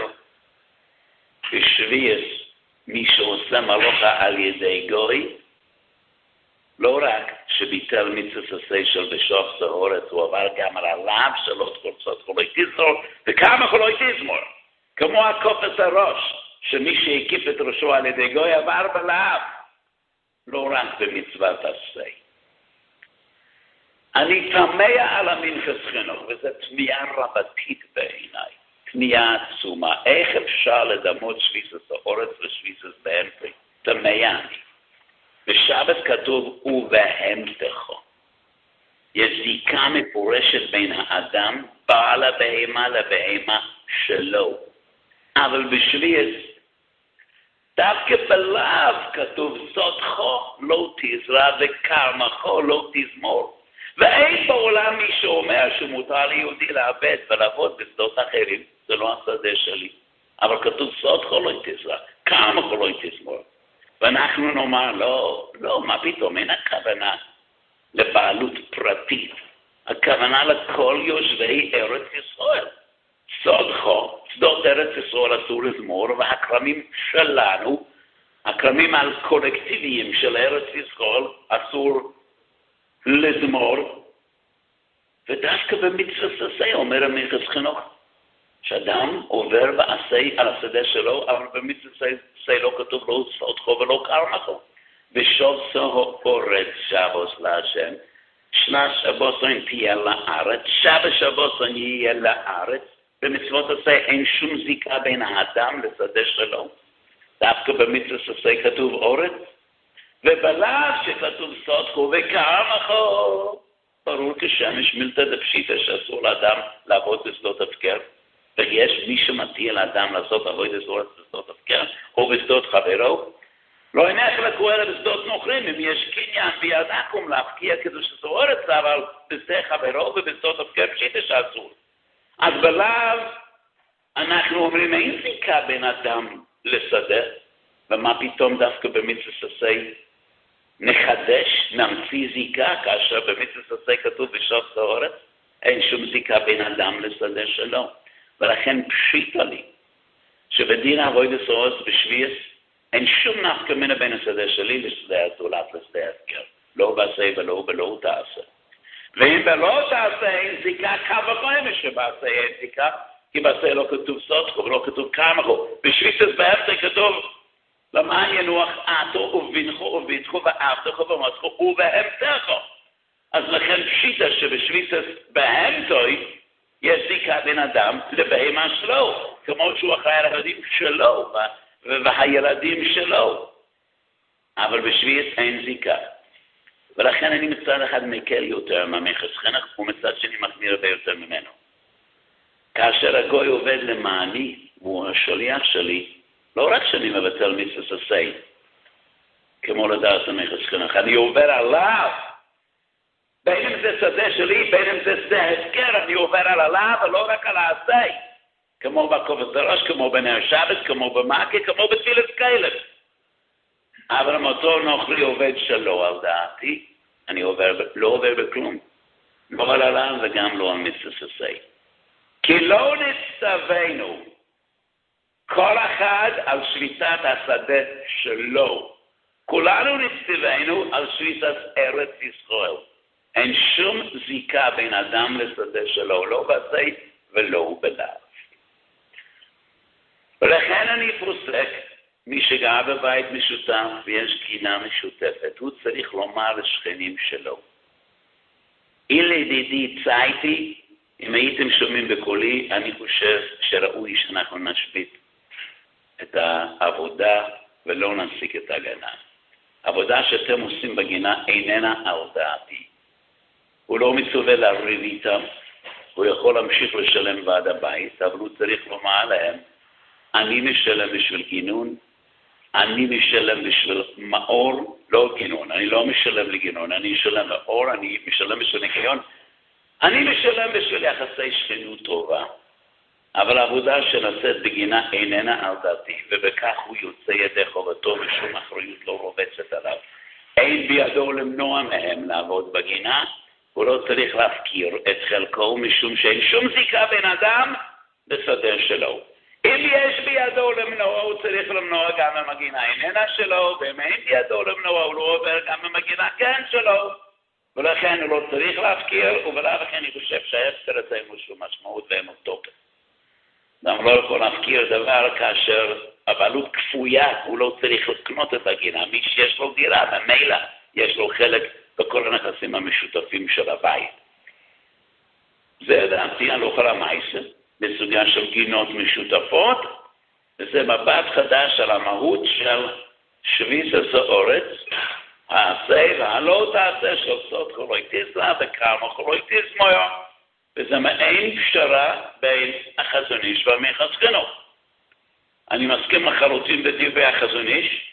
בשביעס מי שעושה מלוכה על ידי גוי, לא רק שביטל מצוות עשה של בשוח האורץ, הוא עבר גם על הלאו שלא תקורצות חולוי תזמור, וכמה חולוי תזמור. כמו הקופת הראש, שמי שהקיף את ראשו על ידי גוי עבר בלאו, לא רק במצוות עשה. אני תמה על המנחס חינוך, וזו תמיהה רבתית בעיניי, תמיהה עצומה. איך אפשר לדמות שביסס האורץ ושביסס בהמתוי? תמיהה אני. בשבת כתוב ובהמתכו. יש זיקה מפורשת בין האדם, בעל הבהמה לבהמה שלו. אבל בשביעס, דווקא בלאו כתוב סודכו לא תזרע וקרמכו לא תזמור. ואין בעולם מי שאומר שמותר ליהודי לעבד ולעבוד בשדות אחרים. זה לא השדה שלי. אבל כתוב סודכו לא תזרע, קרמכו לא תזמור. ואנחנו נאמר, לא, לא, מה פתאום, אין הכוונה לבעלות פרטית. הכוונה לכל יושבי ארץ ישראל. סודכו, שדות ארץ ישראל אסור לזמור, והכרמים שלנו, הכרמים על קולקטיביים של ארץ ישראל אסור לזמור, ודווקא במצוות עשה אומר המנחס חינוך, שאדם עובר ועשה על השדה שלו, אבל במצוות עשה לא כתוב לא סודכו ולא קרמכו. ושוב סהו אורץ שבוס להשם, שנה שבוסון תהיה לארץ, שבת שבוסון יהיה לארץ. במצוות עשה אין שום זיקה בין האדם לשדה שלו. דווקא במצוות עשה כתוב אורץ, ובלב שכתוב סודקו וקרמחו, ברור כשמש מילתא דפשיטא שאסור לאדם לעבוד בשדות הפקר, ויש מי שמטיל לאדם לעשות עבודת זרות בשדות הפקר, או בשדות חברו, לא ינך לקורא בשדות נוכרים, אם יש קניין בידקום להפקיע כדי שזורת, אבל בשדה חברו ובשדות הפקר פשיטא שאסור. אז בלב אנחנו אומרים, אין זיקה בין אדם לשדה, ומה פתאום דווקא במצוות עשה נחדש, נמציא זיקה, כאשר במצוות עשה כתוב בשעות זורת, אין שום זיקה בין אדם לשדה שלו. ולכן פשיטה לי, שבדין עבודת זרות בשביעס, אין שום נפקא מינה בין השדה שלי לשדה הזולת לשדה הפקר. לא בעשה ולא בלא תעשה. ואם בלא תעשה אין זיקה, קו וחומר שבעשה אין זיקה, כי בעשה לא כתוב סודקו ולא כתוב קרמחו. בשביעס באפתר כתוב, למען ינוח עתו ובנכו ובתכו ואפתכו ומצכו ובהמתכו. אז לכן פשיטה שבשביעס בהמתוי, יש זיקה בין אדם לבהמה שלו, כמו שהוא אחראי על הילדים שלו והילדים שלו. אבל בשביעס אין זיקה. ולכן אני מצד אחד מקל יותר מהמכס חנך, ומצד שני מחמיר הרבה יותר ממנו. כאשר הגוי עובד למעני, והוא השליח שלי, לא רק שאני מבטל מצוות עשה, כמו לדעת המכס חנך, אני עובר עליו, בין אם זה שדה שלי, בין אם זה שדה הפקר, אני עובר על עליו, ולא רק על העשה, כמו בקובץ הראש, כמו בנר שבת, כמו במקה, כמו בתפילת כלב. אבל אם אותו נוכרי עובד שלו על דעתי, אני עובר, לא עובר בכלום. לא על עליו וגם לא על מצוות עשה. כי לא נצטווינו כל אחד על שביתת השדה שלו. כולנו נצטווינו על שביתת ארץ ישראל. אין שום זיקה בין אדם לשדה שלו, לא בעשה ולא בלאו. ולכן אני פוסק, מי שגר בבית משותף ויש גינה משותפת, הוא צריך לומר לשכנים שלו. אילי ידידי צייתי, אם הייתם שומעים בקולי, אני חושב שראוי שאנחנו נשבית את העבודה ולא נפסיק את הגנה. העבודה שאתם עושים בגינה איננה על דעתי. הוא לא מצווה לריב איתם, הוא יכול להמשיך לשלם ועד הבית, אבל הוא צריך לומר להם, אני משלם בשביל גינון, אני משלם בשביל מאור, לא גינון, אני לא משלם לגינון, אני משלם לאור, אני משלם בשביל ניקיון, אני משלם בשביל יחסי שכנות טובה, אבל העבודה שנעשית בגינה איננה על דעתי, ובכך הוא יוצא ידי חובתו ושום אחריות לא רובצת עליו. אין בידו למנוע מהם לעבוד בגינה, הוא לא צריך להפקיר את חלקו משום שאין שום זיקה בין אדם לשדה שלו. אם יש בידו למנוע, הוא צריך למנוע גם במגינה איננה שלו, ואם אין בידו למנוע, הוא לא עובר גם במגינה כן שלו. ולכן הוא לא צריך להפקיר, ובלאו הכן אני חושב שההפקר הזה אין לו שום משמעות ואין לו תוקף. גם לא יכול להפקיר דבר כאשר הבעלות כפויה, הוא לא צריך לקנות את הגינה. מי שיש לו דירה, במילא יש לו חלק בכל הנכסים המשותפים של הבית. זה דעתי על אוכל המייסה, בסוגיה של גינות משותפות, וזה מבט חדש על המהות של שביס הזאורץ, העשה והלא תעשה של סוד חולויטיס לה וקרמה חולויטיס מויו, וזה מעין פשרה בין החזון איש והמכס חנוך. אני מסכים לחלוטין בדברי החזון איש,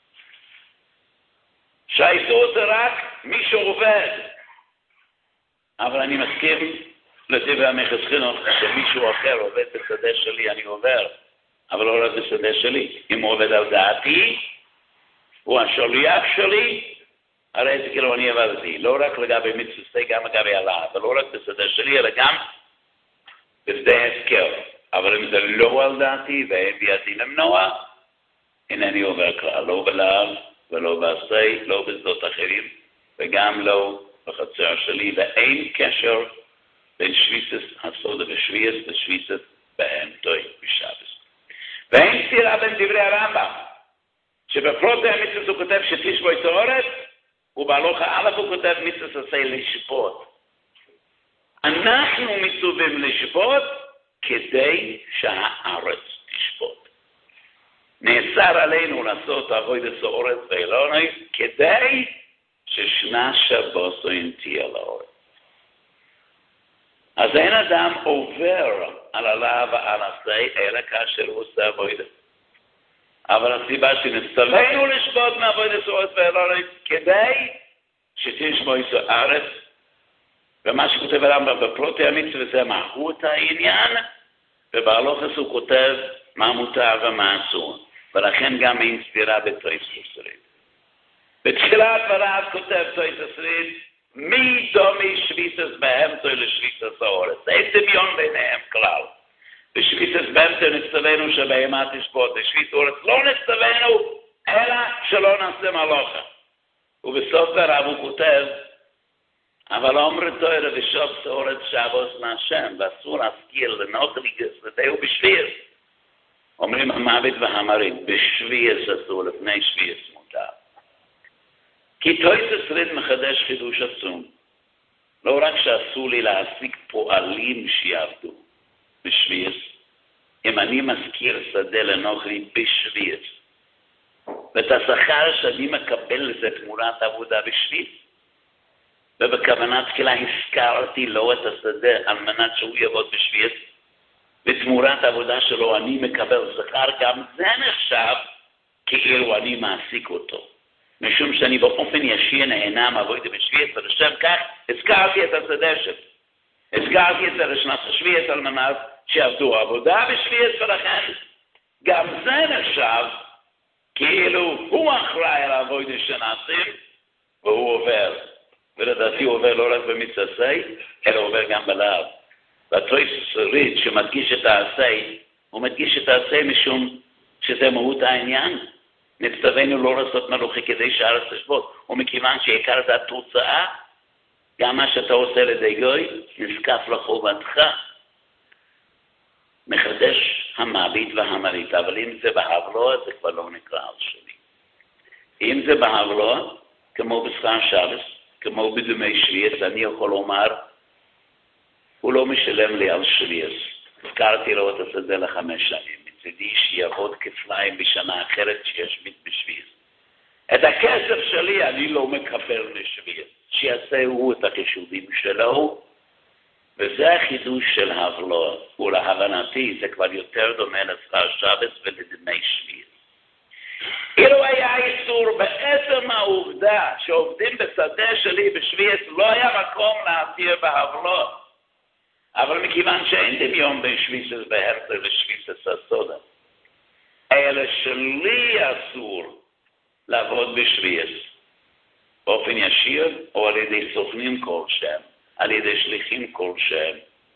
שהאיסור זה רק מי שעובד, אבל אני מסכים לדברי המכס חנוך שמישהו אחר עובד בשדה שלי, אני עובר, אבל לא רק בשדה שלי. אם הוא עובד על דעתי, הוא השליח שלי, הרי זה כאילו אני עבדתי, לא רק לגבי מצווסי, גם לגבי עלה, ולא רק בשדה שלי, אלא גם בשדה הפקר. אבל אם זה לא על דעתי ואין בידי למנוע, אינני עובר כלל, לא בלאו ולא בעשה, לא בשדות אחרים, וגם לא בחצר שלי, ואין קשר בין שביסס הסודה ושביעס ושביסס בהמתוי בשבס. ואין סתירה בין דברי הרמב"ם, שבפרוטי המצוות הוא כותב שתשבו את האורץ, ובהלכה א' הוא כותב מצוות עשה לשפוט. אנחנו מצווים לשפוט כדי שהארץ תשפוט. נאסר עלינו לעשות עבודת האורץ ואילוני כדי ששנה שבוסוין תהיה לאורץ. אז אין אדם עובר על עלה ועל עשה אלא כאשר הוא עושה עבודת. אבל הסיבה שנצטווינו לשבות מעבודת האורץ ואילוני כדי שתשמעו את הארץ, ומה שכותב הרמב"ם בפרוטי המצווה זה מהות העניין, ובהלוכות הוא כותב מה מותר ומה אסור, ולכן גם אין סתירה בתוספות שריד. בתחילת דבריו כותב תוספות שריד, מי דומי שביתס באמצע לשביתס האורץ. אין דמיון ביניהם כלל. בשביתס באמצע נצטווינו שבהמה תשבות, בשביתס האורץ לא נצטווינו, אלא שלא נעשה מלוכה. ובסוף דבריו הוא כותב, אבל אומר תורה ושוב סורת שבוס מהשם, ואסור להזכיר לנוכליגס ודאו בשביר. אומרים המוות והמרים, בשביעס אסור, לפני שביעס מותר. כי תוספות שריד מחדש חידוש עצום. לא רק שאסור לי להעסיק פועלים שיעבדו בשביעס, אם אני מזכיר שדה לנוכלי בשביעס, ואת השכר שאני מקבל לזה תמורת עבודה בשביעס, ובכוונה תחילה הזכרתי לו את השדה על מנת שהוא יעבוד בשביעס, ותמורת העבודה שלו אני מקבל שכר, גם זה נחשב כאילו אני מעסיק אותו. משום שאני באופן ישיר נהנה מעבודה בשביעס, ולשם כך הזכרתי את השדה שלי. הזכרתי את זה לשנת השביעס על מנת שעבדו עבודה בשביעס, ולכן גם זה נחשב כאילו הוא אחראי על העבודה שנעשים, והוא עובר. ולדעתי הוא עובר לא רק במצעשי, אלא עובר גם בלהב. והתוספות שריד שמדגיש את העשה, הוא מדגיש את העשה משום שזה מהות העניין. נצטווינו לא לעשות מלוכה כדי שהארץ תשבות, ומכיוון שעיקר זה התוצאה, גם מה שאתה עושה לידי גוי, נזקף לחובתך. מחדש המעביד והמרית, אבל אם זה בהבלוע, זה כבר לא נקרא על שלי. אם זה בהבלוע, כמו בשכר שבס, כמו בדמי שביעס, אני יכול לומר, הוא לא משלם לי על שביעס. הזכרתי לו את השדה לחמש שנים. מצידי שיעבוד כפליים בשנה אחרת שיש מת בשביעס. את הכסף שלי אני לא מקבל משביעס. שיעשה הוא את החישובים שלו, וזה החידוש של הבלוע. ולהבנתי זה כבר יותר דומה לשכר שבס ולדמי שביעס. אילו היה איסור בעצם העובדה שעובדים בשדה שלי בשביעס, לא היה מקום להתיר בהבלוע. אבל מכיוון שאין דמיון בין שביעס בהרצל לשביעס הסודה, אלא שלי אסור לעבוד בשביעס, באופן ישיר או על ידי סוכנים כלשהם, על ידי שליחים כלשהם.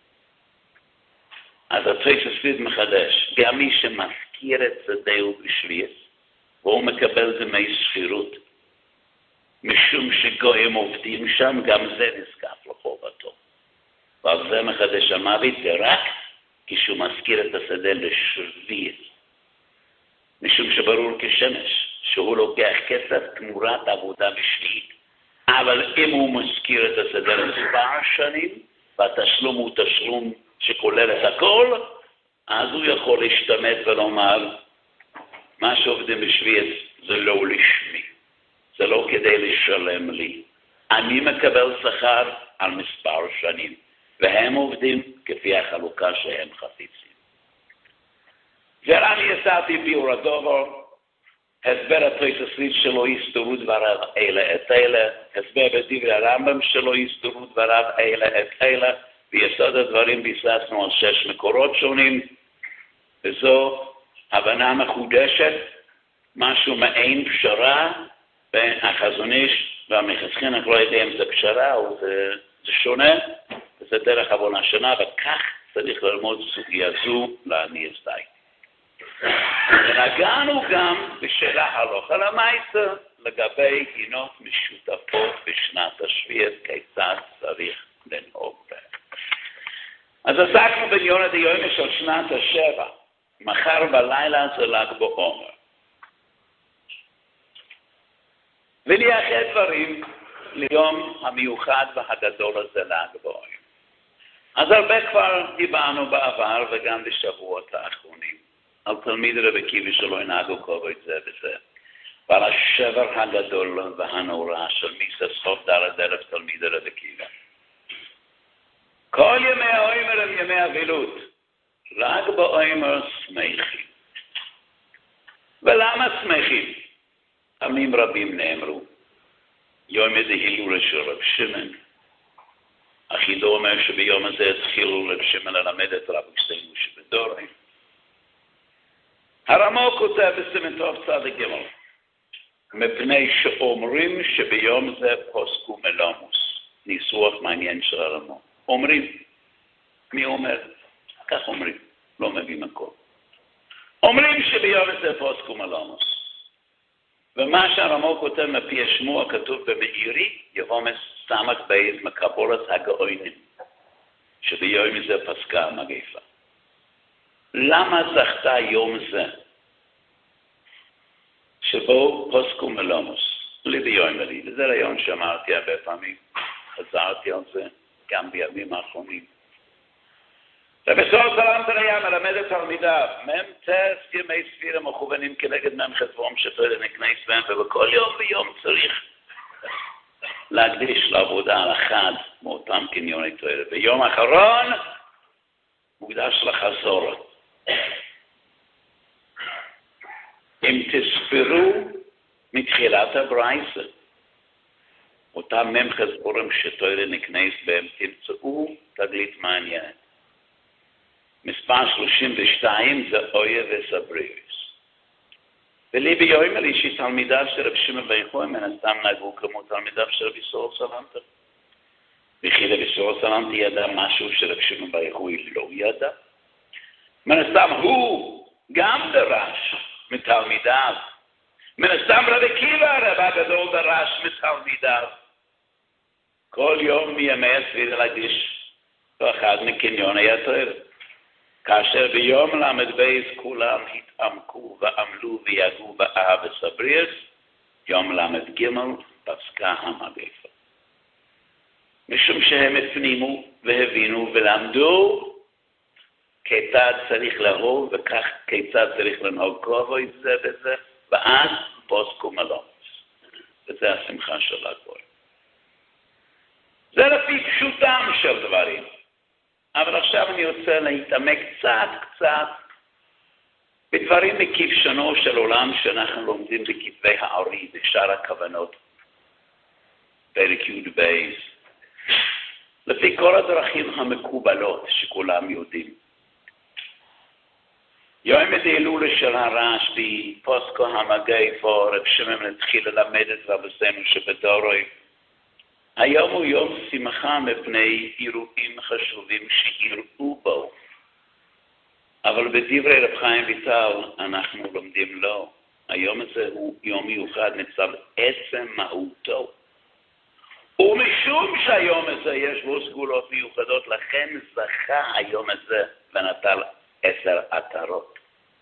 אז התוספות שריד מחדש, גם מי שמזכיר את שדהו בשביעס, והוא מקבל דמי שכירות, משום שגויים עובדים שם, גם זה נזקף לחובתו. ועל זה מחדש המוות, זה רק כשהוא מזכיר את השדה לשביעס. משום שברור כשמש, שהוא לוקח כסף תמורת עבודה בשביעית. אבל אם הוא מזכיר את השדה למספר שנים, והתשלום הוא תשלום שכולל את הכל, אז הוא יכול להשתמט ולומר, מה שעובדים בשביעס זה לא לשמי. זה לא כדי לשלם לי. אני מקבל שכר על מספר שנים, והם עובדים כפי החלוקה שהם חפיצים. ורני יצאתי ביור הדובר, הסבר התוספות שריד שלא יסתרו דבריו אלה את אלה, הסבר בדברי הרמב"ם שלא יסתרו דבריו אלה את אלה, ויסוד הדברים ביססנו על שש מקורות שונים, וזו הבנה מחודשת, משהו מעין פשרה בין החזון איש והמחזקין, אני לא יודע אם זה פשרה או זה, זה שונה, וזה דרך הבנה שונה, וכך צריך ללמוד סוגיה זו להניע די. ונגענו גם בשאלה הלכה למעשה לגבי גינות משותפות בשנת השביעית, כיצד צריך לנהוג בהן. אז עסקנו בדיון הדיון של שנת השבע, מחר בלילה זה ל"ג בעומר. ונייחד דברים ליום המיוחד והגדול הזה ל"ג בעומר. אז הרבה כבר דיברנו בעבר וגם בשבועות האחרונים. על תלמיד רבי עקיבא שלא ינהגו כבוד זה וזה, ועל השבר הגדול והנורא של מיסה סחוב דרת אלף תלמיד רבי עקיבא. כל ימי האוימר הם ימי אבילות, רק באוימר שמחים. ולמה שמחים? עמים רבים נאמרו, יום הזה הילולה של רב שמעון, אחידו אומר שביום הזה התחילו רב שמעון ללמד את רב אגסטינו שבדורי. הרמ"א כותב בסימן טוב צדיק ג' מפני שאומרים שביום זה פוסקו מלמוס. ניסוח מעניין של הרמ"א. אומרים. מי אומר? כך אומרים. לא מבין הכל. אומרים שביום זה פוסקו מלמוס. ומה שהרמ"א כותב מפי השמוע כתוב במאירי, יבומס סמך בייס מקבולת הגאונים. שביום זה פסקה המגפה. למה זכתה יום זה? שבו פוסקו מלמוס, לידי יום אלי, וזה רעיון שאמרתי הרבה פעמים, חזרתי על זה, גם בימים האחרונים. ובסוף סלמת היה מלמד את תלמידיו, ממתס ימי ספירה מכוונים כנגד ממחתבום שתורד נכנס בהם, ובכל יום ויום צריך להקדיש לעבודה על אחד מאותם קניוני תורד. ביום האחרון מוקדש לחזור. אם תספרו מתחילת הברייסה, אותם ממחז אורם שתוירה נכנס בהם, תמצאו תגלית מעניין. מספר שלושים ושתיים זה אויה וסבריאס. ולי ביום אלי שתלמידיו של רב שמעון בר יוחאי מן הסתם נהגו כמו תלמידיו של רבי יששכר סלנטר. וכי רבי יששכר סלנטר ידע משהו שרב שמעון בר יוחאי לא ידע. מן הסתם הוא גם דרש מתלמידיו. מן הסתם רבי עקיבא הרב הגדול דרש מתלמידיו. כל יום מימי הספירה להקדיש באחד מקניוני התורה. כאשר ביום למד בייס כולם התעמקו ועמלו ויגעו באב וסבריאס, יום למד ג' פסקה המגפה. משום שהם הפנימו והבינו ולמדו כיצד צריך לאהוב וכך כיצד צריך לנהוג כבוד זה וזה, ואז פוסקו מלמוס. וזה השמחה של הגוי. זה לפי פשוטם של דברים. אבל עכשיו אני רוצה להתעמק קצת קצת בדברים מכבשונו של עולם שאנחנו לומדים בכתבי הארי בשאר הכוונות. פרק י' בייס. לפי כל הדרכים המקובלות שכולם יודעים. יום ההילולה של הרשב"י, פוסקו המגפה, רב שמעון התחיל ללמד את רבותינו שבדורוי. היום הוא יום שמחה מפני אירועים חשובים שיראו בו. אבל בדברי רב חיים ויטל אנחנו לומדים לא. היום הזה הוא יום מיוחד מצד עצם מהותו. ומשום שהיום הזה יש בו סגולות מיוחדות, לכן זכה היום הזה ונטל עשר עטרות.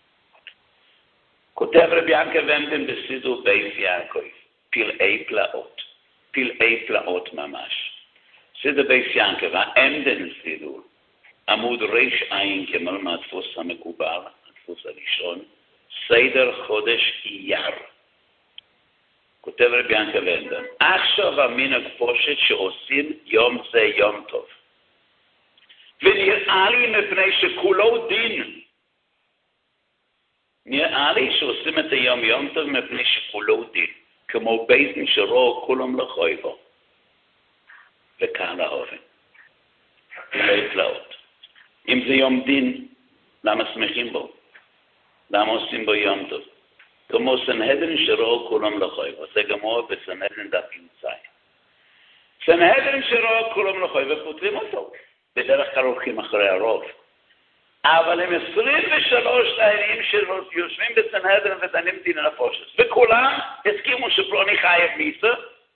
כותב רבי ינקה ומדן בסידור בייס יעקב, פלאי פלאות. פלאי פלאות ממש. סידר בייס ינקב, העמדן סידור, עמוד ריש עין כמל מהדפוס המקובל, הדפוס הראשון, סדר חודש אייר. כותב רבי ינקב ומדן, עכשיו המנהג פושט שעושים יום זה יום טוב. ונראה לי מפני שכולו דין. נראה לי שעושים את היום יום טוב מפני שכולו דין. כמו בית נשארו כולם לחוי בו. וכאן האופן. פלאי פלאות. אם זה יום דין, למה שמחים בו? למה עושים בו יום טוב? כמו סנהדרין נשארו כולם לחוי בו. זה גמור בסנהדרין דף י"ז. סנהדרין נשארו כולם לחוי ופותרים אותו. בדרך כלל הולכים אחרי הרוב. אבל הם עשרים ושלוש דיינים שיושבים בסנהדרין ודנים דין הנפושת. וכולם הסכימו שפלוני חייב מיסה.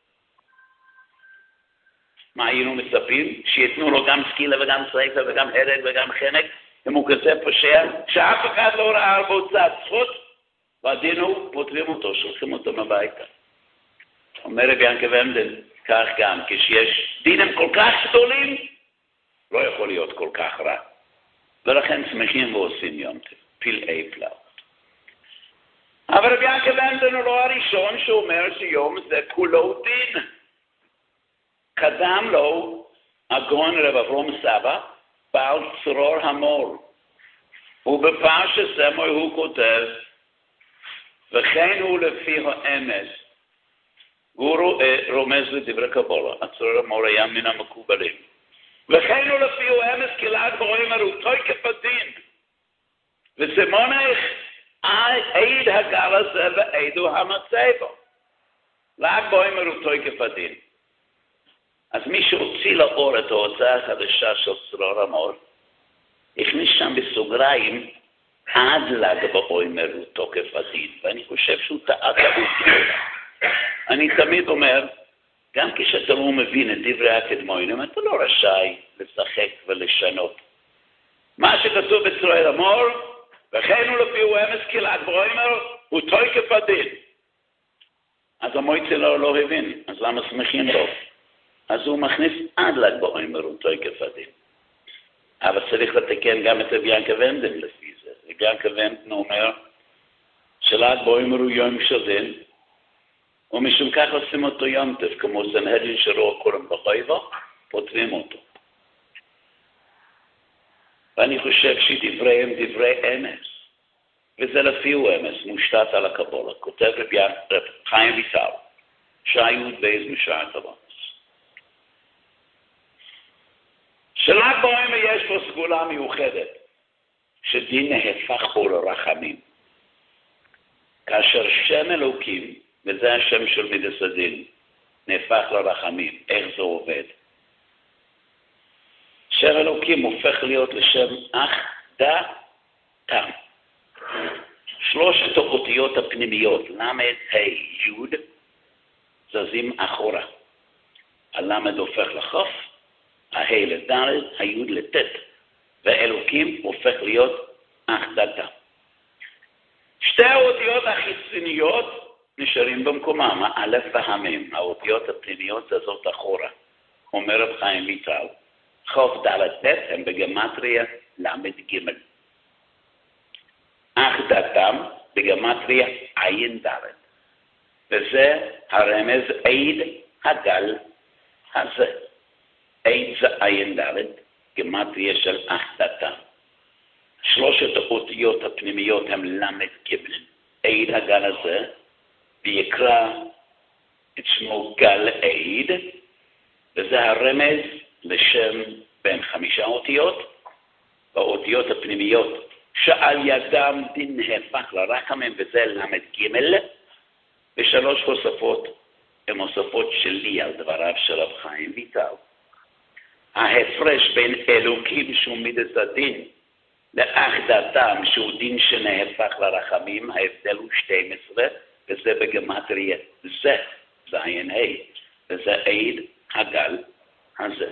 מה היינו מצפים? שיתנו לו גם סקילה וגם סריקה וגם הרג וגם חנק. אם הוא כזה פושע, שאף אחד לא ראה בו צד זכות, והדין הוא פותרים אותו, שולחים אותו מביתה. אומר רבי ינקה ומדן, כך גם, כשיש דינים כל כך גדולים, לא יכול להיות כל כך רע. ולכן שמחים ועושים יום טוב. פלאי פלאות. אבל רבי יעקב אנדן הוא לא הראשון שאומר שיום זה כולו דין. קדם לו הגאון רב אברהם סבא, בעל צרור המור. ובפרשת סמוי הוא כותב, וכן הוא לפי האמס. הוא רומז לדברי קבלה, הצרור המור היה מן המקובלים. וכן הוא לפי האמס כלעד באוימר הוא תוקף הדין. וסימונך עיד הגל הזה ועידו המצבו. לעד באוימר הוא תוקף הדין. אז מי שהוציא לאור את ההוצאה החדשה של צרור המור, הכניס שם בסוגריים עד ל"ג בעומר הוא תוקף הדין, ואני חושב שהוא טעה טעות גדולה. אני תמיד אומר, גם כשאתה לא מבין את דברי הקדמונים, אתה לא רשאי לשחק ולשנות. מה שכתוב בצרור המור, וכן הוא לפי האמס כלעד בעומר הוא תוקף הדין. אז המועצה לא, לא הבין, אז למה שמחים לו? אז הוא מכניס עד ל"ג בעומר הוא תוקף הדין. אבל צריך לתקן גם את רבי יעקב אנדן לפי זה. רבי יעקב אנדן אומר של"ג בעומר הוא יום של דין, ומשום כך עושים אותו יום טוב, כמו סנהדרין שרואה קורם בחויבו, פותרים אותו. ואני חושב שדבריהם דברי אמס, וזה לפי הוא אמס, מושתת על הקבלה. כותב רבי חיים ויטל, שהיוד בייז משעת הבונס. של"ג בעומר יש פה סגולה מיוחדת, שדין נהפך בו לרחמים. כאשר שם אלוקים, וזה השם של מידס הדין, נהפך לרחמים, איך זה עובד? שם אלוקים הופך להיות לשם אחדתם. שלושת האותיות הפנימיות, למד, ה', י', זזים אחורה. הלמד הופך לחוף, ה' לד', הי' לט', ואלוקים הופך להיות אחדתם. שתי האותיות החיצוניות נשארים במקומם, האלף והמם, האותיות הפנימיות זזות אחורה. אומר רב חיים ויטל, חוף ד' ט' הם בגמטריה למד ג'. אחדתם בגמטריה עין ד', וזה הרמז עיד הגל הזה. עיד זה עין ד', גמטריה של אחדתם. שלושת האותיות הפנימיות הם למד ג', עיד הגל הזה, ויקרא את שמו גל עיד, וזה הרמז לשם בין חמישה אותיות, והאותיות הפנימיות שעל ידם דין נהפך לרחמים, וזה למד ג', ושלוש הוספות הן הוספות שלי על דבריו של רב חיים ויטל. ההפרש בין אלוקים שהוא מידס הדין לאחדתם שהוא דין שנהפך לרחמים, ההבדל הוא שתים עשרה, וזה בגמטריה זה, זה עין ה', וזה עיד הגל הזה.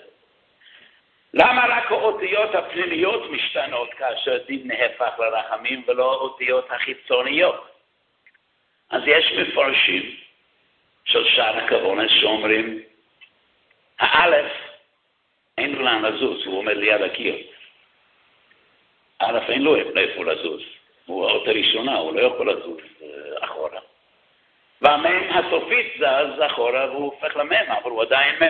למה רק האותיות הפנימיות משתנות כאשר דין נהפך לרחמים ולא האותיות החיצוניות? אז יש מפרשים של שער הכוונה שאומרים, האלף אין לו לאן לזוז, הוא עומד ליד הקיר. האלף אין לו איפה לזוז, הוא האות הראשונה, הוא לא יכול לזוז אחורה. והמם הסופית זז אחורה והוא הופך למם, אבל הוא עדיין מם.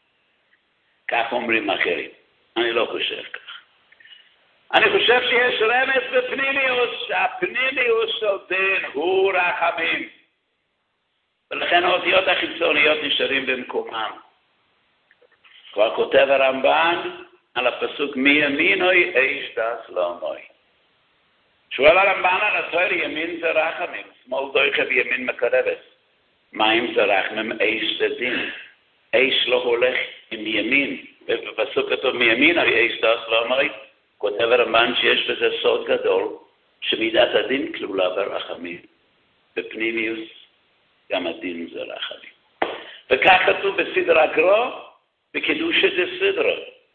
כך אומרים אחרים. אני לא חושב כך. אני חושב שיש רמז בפנימיוס, שהפנימיוס של דין הוא רחמים. ולכן האותיות החיצוניות נשארים במקומם. כבר כותב הרמב"ן על הפסוק מימינוי איש דס לעמוי. שואל הרמב"ן על התואר ימין זה רחמים, שמאל דויכה וימין מקרבת. מה אם זה רחמים? איש זה דין. איש לא הולך עם ימין, ובפסוק כתוב מימין הרי איש דס לעמוי. כותב הרמב"ן שיש בזה סוד גדול, שמידת הדין כלולה ברחמים. בפנימיוס גם הדין זה רחמים. וכך כתוב בסדר הגרו, בקידוש זה סדרה.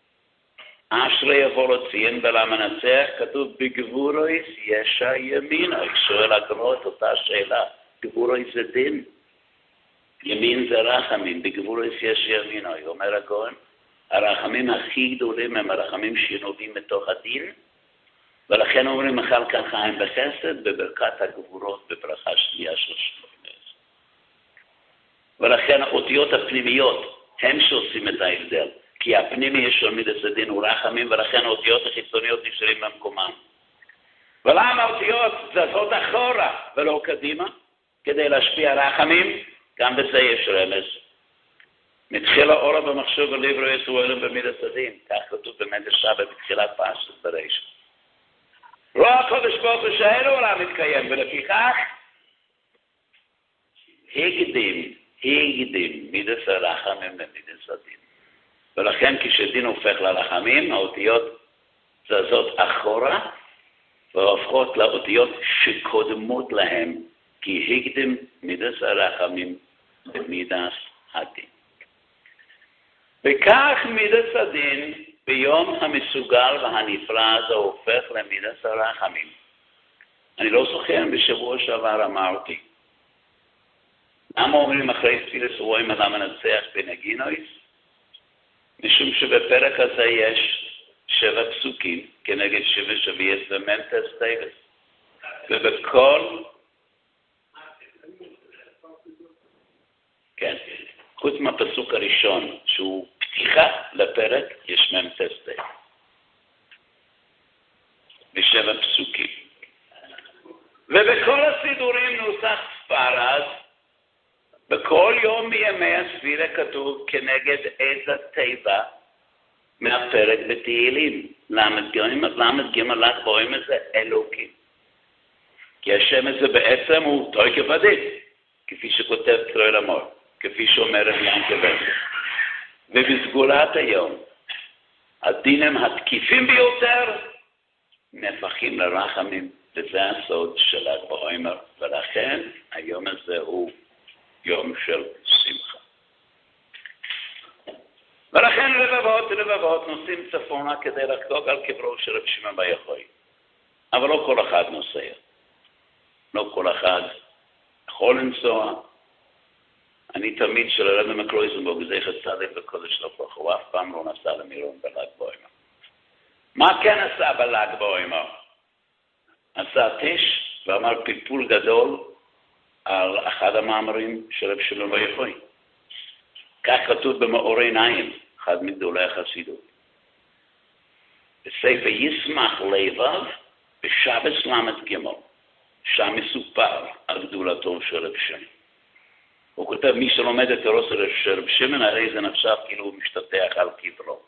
אשרי יבוא לציין ולמנצח, כתוב בגבורויס יש הימינו. שואל הגרו את אותה שאלה, גבורויס זה דין. ימין זה רחמים, בגבורויס יש ימינו. אומר הגאון, הרחמים הכי גדולים הם הרחמים שנובעים מתוך הדין, ולכן אומרים אחר כך חיים בחסד בברכת הגבורות בברכה שנייה של שלום. ולכן האותיות הפנימיות הם שעושים את ההבדל. כי הפנימי יש של מידת הדין ורחמים, ולכן האותיות החיצוניות נשארים במקומן. ולמה האותיות זזות אחורה ולא קדימה? כדי להשפיע רחמים, גם בזה יש רמז. מתחיל האורה במחשוב ולברוא יסועלם במידת הדין, כך כתוב במדרש שבת בתחילת פרשת בראשית. רוח הקודש ברוך הוא שאין העולם מתקיים, ולפיכך הקדים, הקדים מידת הרחמים למידת הדין. ולכן כשדין הופך לרחמים, האותיות זזות אחורה, והופכות לאותיות שקודמות להם, כי הקדים מידת הרחמים למידת הדין. וכך מידת הדין ביום המסוגל והנפלא הזה הופך למידת הרחמים. אני לא זוכר בשבוע שעבר אמרתי, למה אומרים אחרי תפילת רואים אדם מנצח בנגינויס? משום שבפרק הזה יש שבע פסוקים כנגד שבע שביעס ומנטס טייבס. ובכל... כן, חוץ מהפסוק הראשון שהוא פתיחה לפרק, יש מנטס טייבס. בשבע פסוקים. ובכל הסידורים נוסח ספרד, בכל יום מימי הספירה כתוב כנגד איזה טבע מהפרק בתהילים. למד ג' ל"ג בעומר זה אלוקים. כי השם הזה בעצם הוא תוקף הדין, כפי שכותב טרול המור, כפי שאומר רב ינקלביץ'. ובסגולת היום, הדינים התקיפים ביותר נהפכים לרחמים, וזה הסוד של ל"ג בעומר, ולכן היום הזה הוא יום של שמחה. ולכן רבבות רבבות נוסעים צפונה כדי לחגוג על קברו של רב שמעון בר יוחאי. אבל לא כל אחד נוסע. לא כל אחד יכול לנסוע. אני תמיד של הרב מקרויזנבורג, זכר צדיק וקודש ברוך הוא, אף פעם לא נסע למירון בל"ג בעומר. מה כן עשה בל"ג בעומר? עשה תש ואמר פיפול גדול על אחד המאמרים של רב שמעון בר יוחאי. כך כתוב במאור עיניים, אחד מגדולי החסידות. בספר ישמח לבב, בשבס למד ג' שם מסופר על גדולתו של רב שמעון. הוא כותב, מי שלומד את הרוס של רב שמעון, הרי זה נחשב כאילו הוא משתטח על קברו.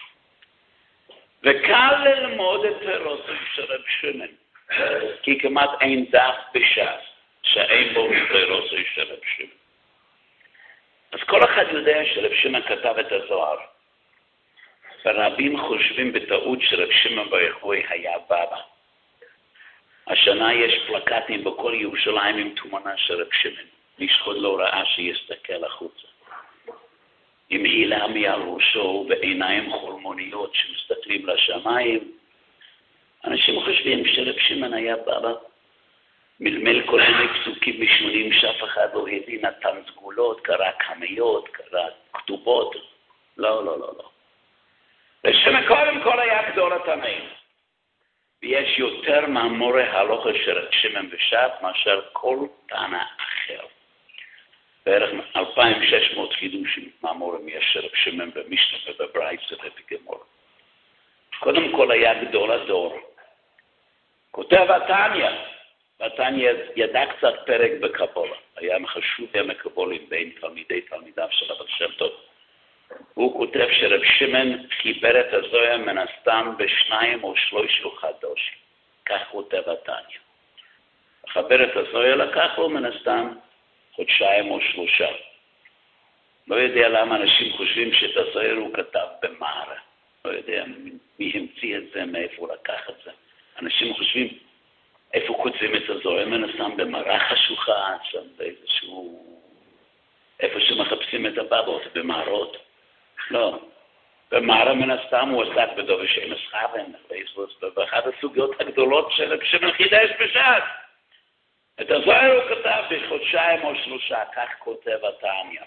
וקל ללמוד את הרוס של רב שמעון, כי כמעט אין דף בש"ס, שאין בו מתארוס של רב שמעון. אז כל אחד יודע שרב שמעון כתב את הזוהר. ורבים חושבים בטעות שרב שמעון בר יוחאי היה בבא. השנה יש פלקטים בכל ירושלים עם תמונה של רב שמעון. איש עוד לא ראה שיסתכל החוצה. עם הילה מעל ראשו ועיניים חולמוניות שמסתכלים לשמיים. אנשים חושבים שרב שמעון היה בבא. מלמל כל מיני פסוקים משמונים שאף אחד לא הבין, נתן סגולות, קרא כמיות, קרא כתובות. לא, לא, לא, לא. ושמעון קודם כל היה גדול התנאים. ויש יותר מאמורי הלוכה של רב שמעון בש"ס מאשר כל תנא אחר. בערך אלפיים ושש מאות חידושים מאמורים יש של רב שמעון במשנה ובברייתא ובגמרא. קודם כל היה גדול הדור. כותב התניא, והתניא ידע קצת פרק בקבלה. היה מחשוב המקבולים בין תלמידי תלמידיו של הבעל שם טוב. הוא כותב שרב שמעון חיבר את הזוהר מן הסתם בשניים או שלושה חודשים. כך כותב התניא. לחבר את הזוהר לקח לו מן הסתם חודשיים או שלושה. לא יודע למה אנשים חושבים שאת הזוהר הוא כתב במערה. לא יודע מי המציא את זה, מאיפה הוא לקח את זה. אנשים חושבים איפה כותבים את הזוהר, מן הסתם במערה חשוכה, שם באיזשהו... איפה שמחפשים את הבבות, במערות. לא. במערה מן הסתם הוא עסק בדובר שמש חוון, באחת הסוגיות הגדולות של רב שמעון חידש בש"ס. את הזוהר הוא כתב בחודשיים או שלושה, כך כותב התניא.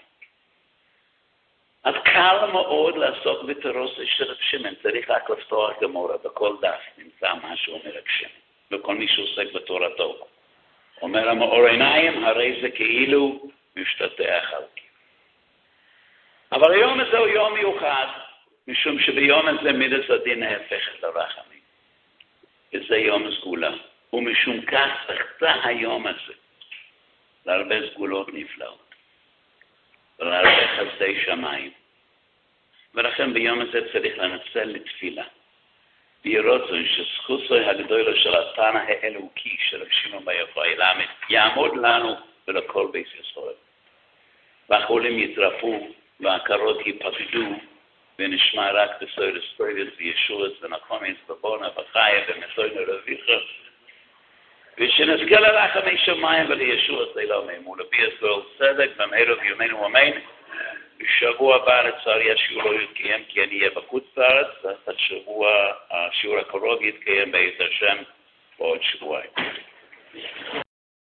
אז קל מאוד לעסוק בתירוס של רב שמעון, צריך רק לפתוח גמרא, בכל דף נמצא משהו שהוא מרגשם, וכל מי שעוסק בתורתו. אומר המאור עיניים, הרי זה כאילו משתטח על קיר. אבל היום הזה הוא יום מיוחד, משום שביום הזה מידת הדין נהפכת לרחמים. וזה יום הסגולה. ומשום כך זכתה היום הזה להרבה סגולות נפלאות, ולהרבה חסדי שמיים. ולכן ביום הזה צריך לנצל לתפילה. וירוצון שזכותו הגדולה של התנא האלוקי של שמעון בר יוחאי יעמוד לנו ולכל בית ישראל. והחולים יתרפו והעקרות ייפקדו ונשמע רק בסוירס פרוידס וישועס ונחומס ובונה וחיה ומסוינו רביחה. ושנזכה לרחמי שמיים ולישועס לעולמם ולבי ישראל צדק במהרה בימינו אמן. בשבוע הבא לצערי השיעור לא יתקיים כי אני אהיה בחוץ לארץ, אז השבוע השיעור הקרוב יתקיים בית השם בעוד שבועיים.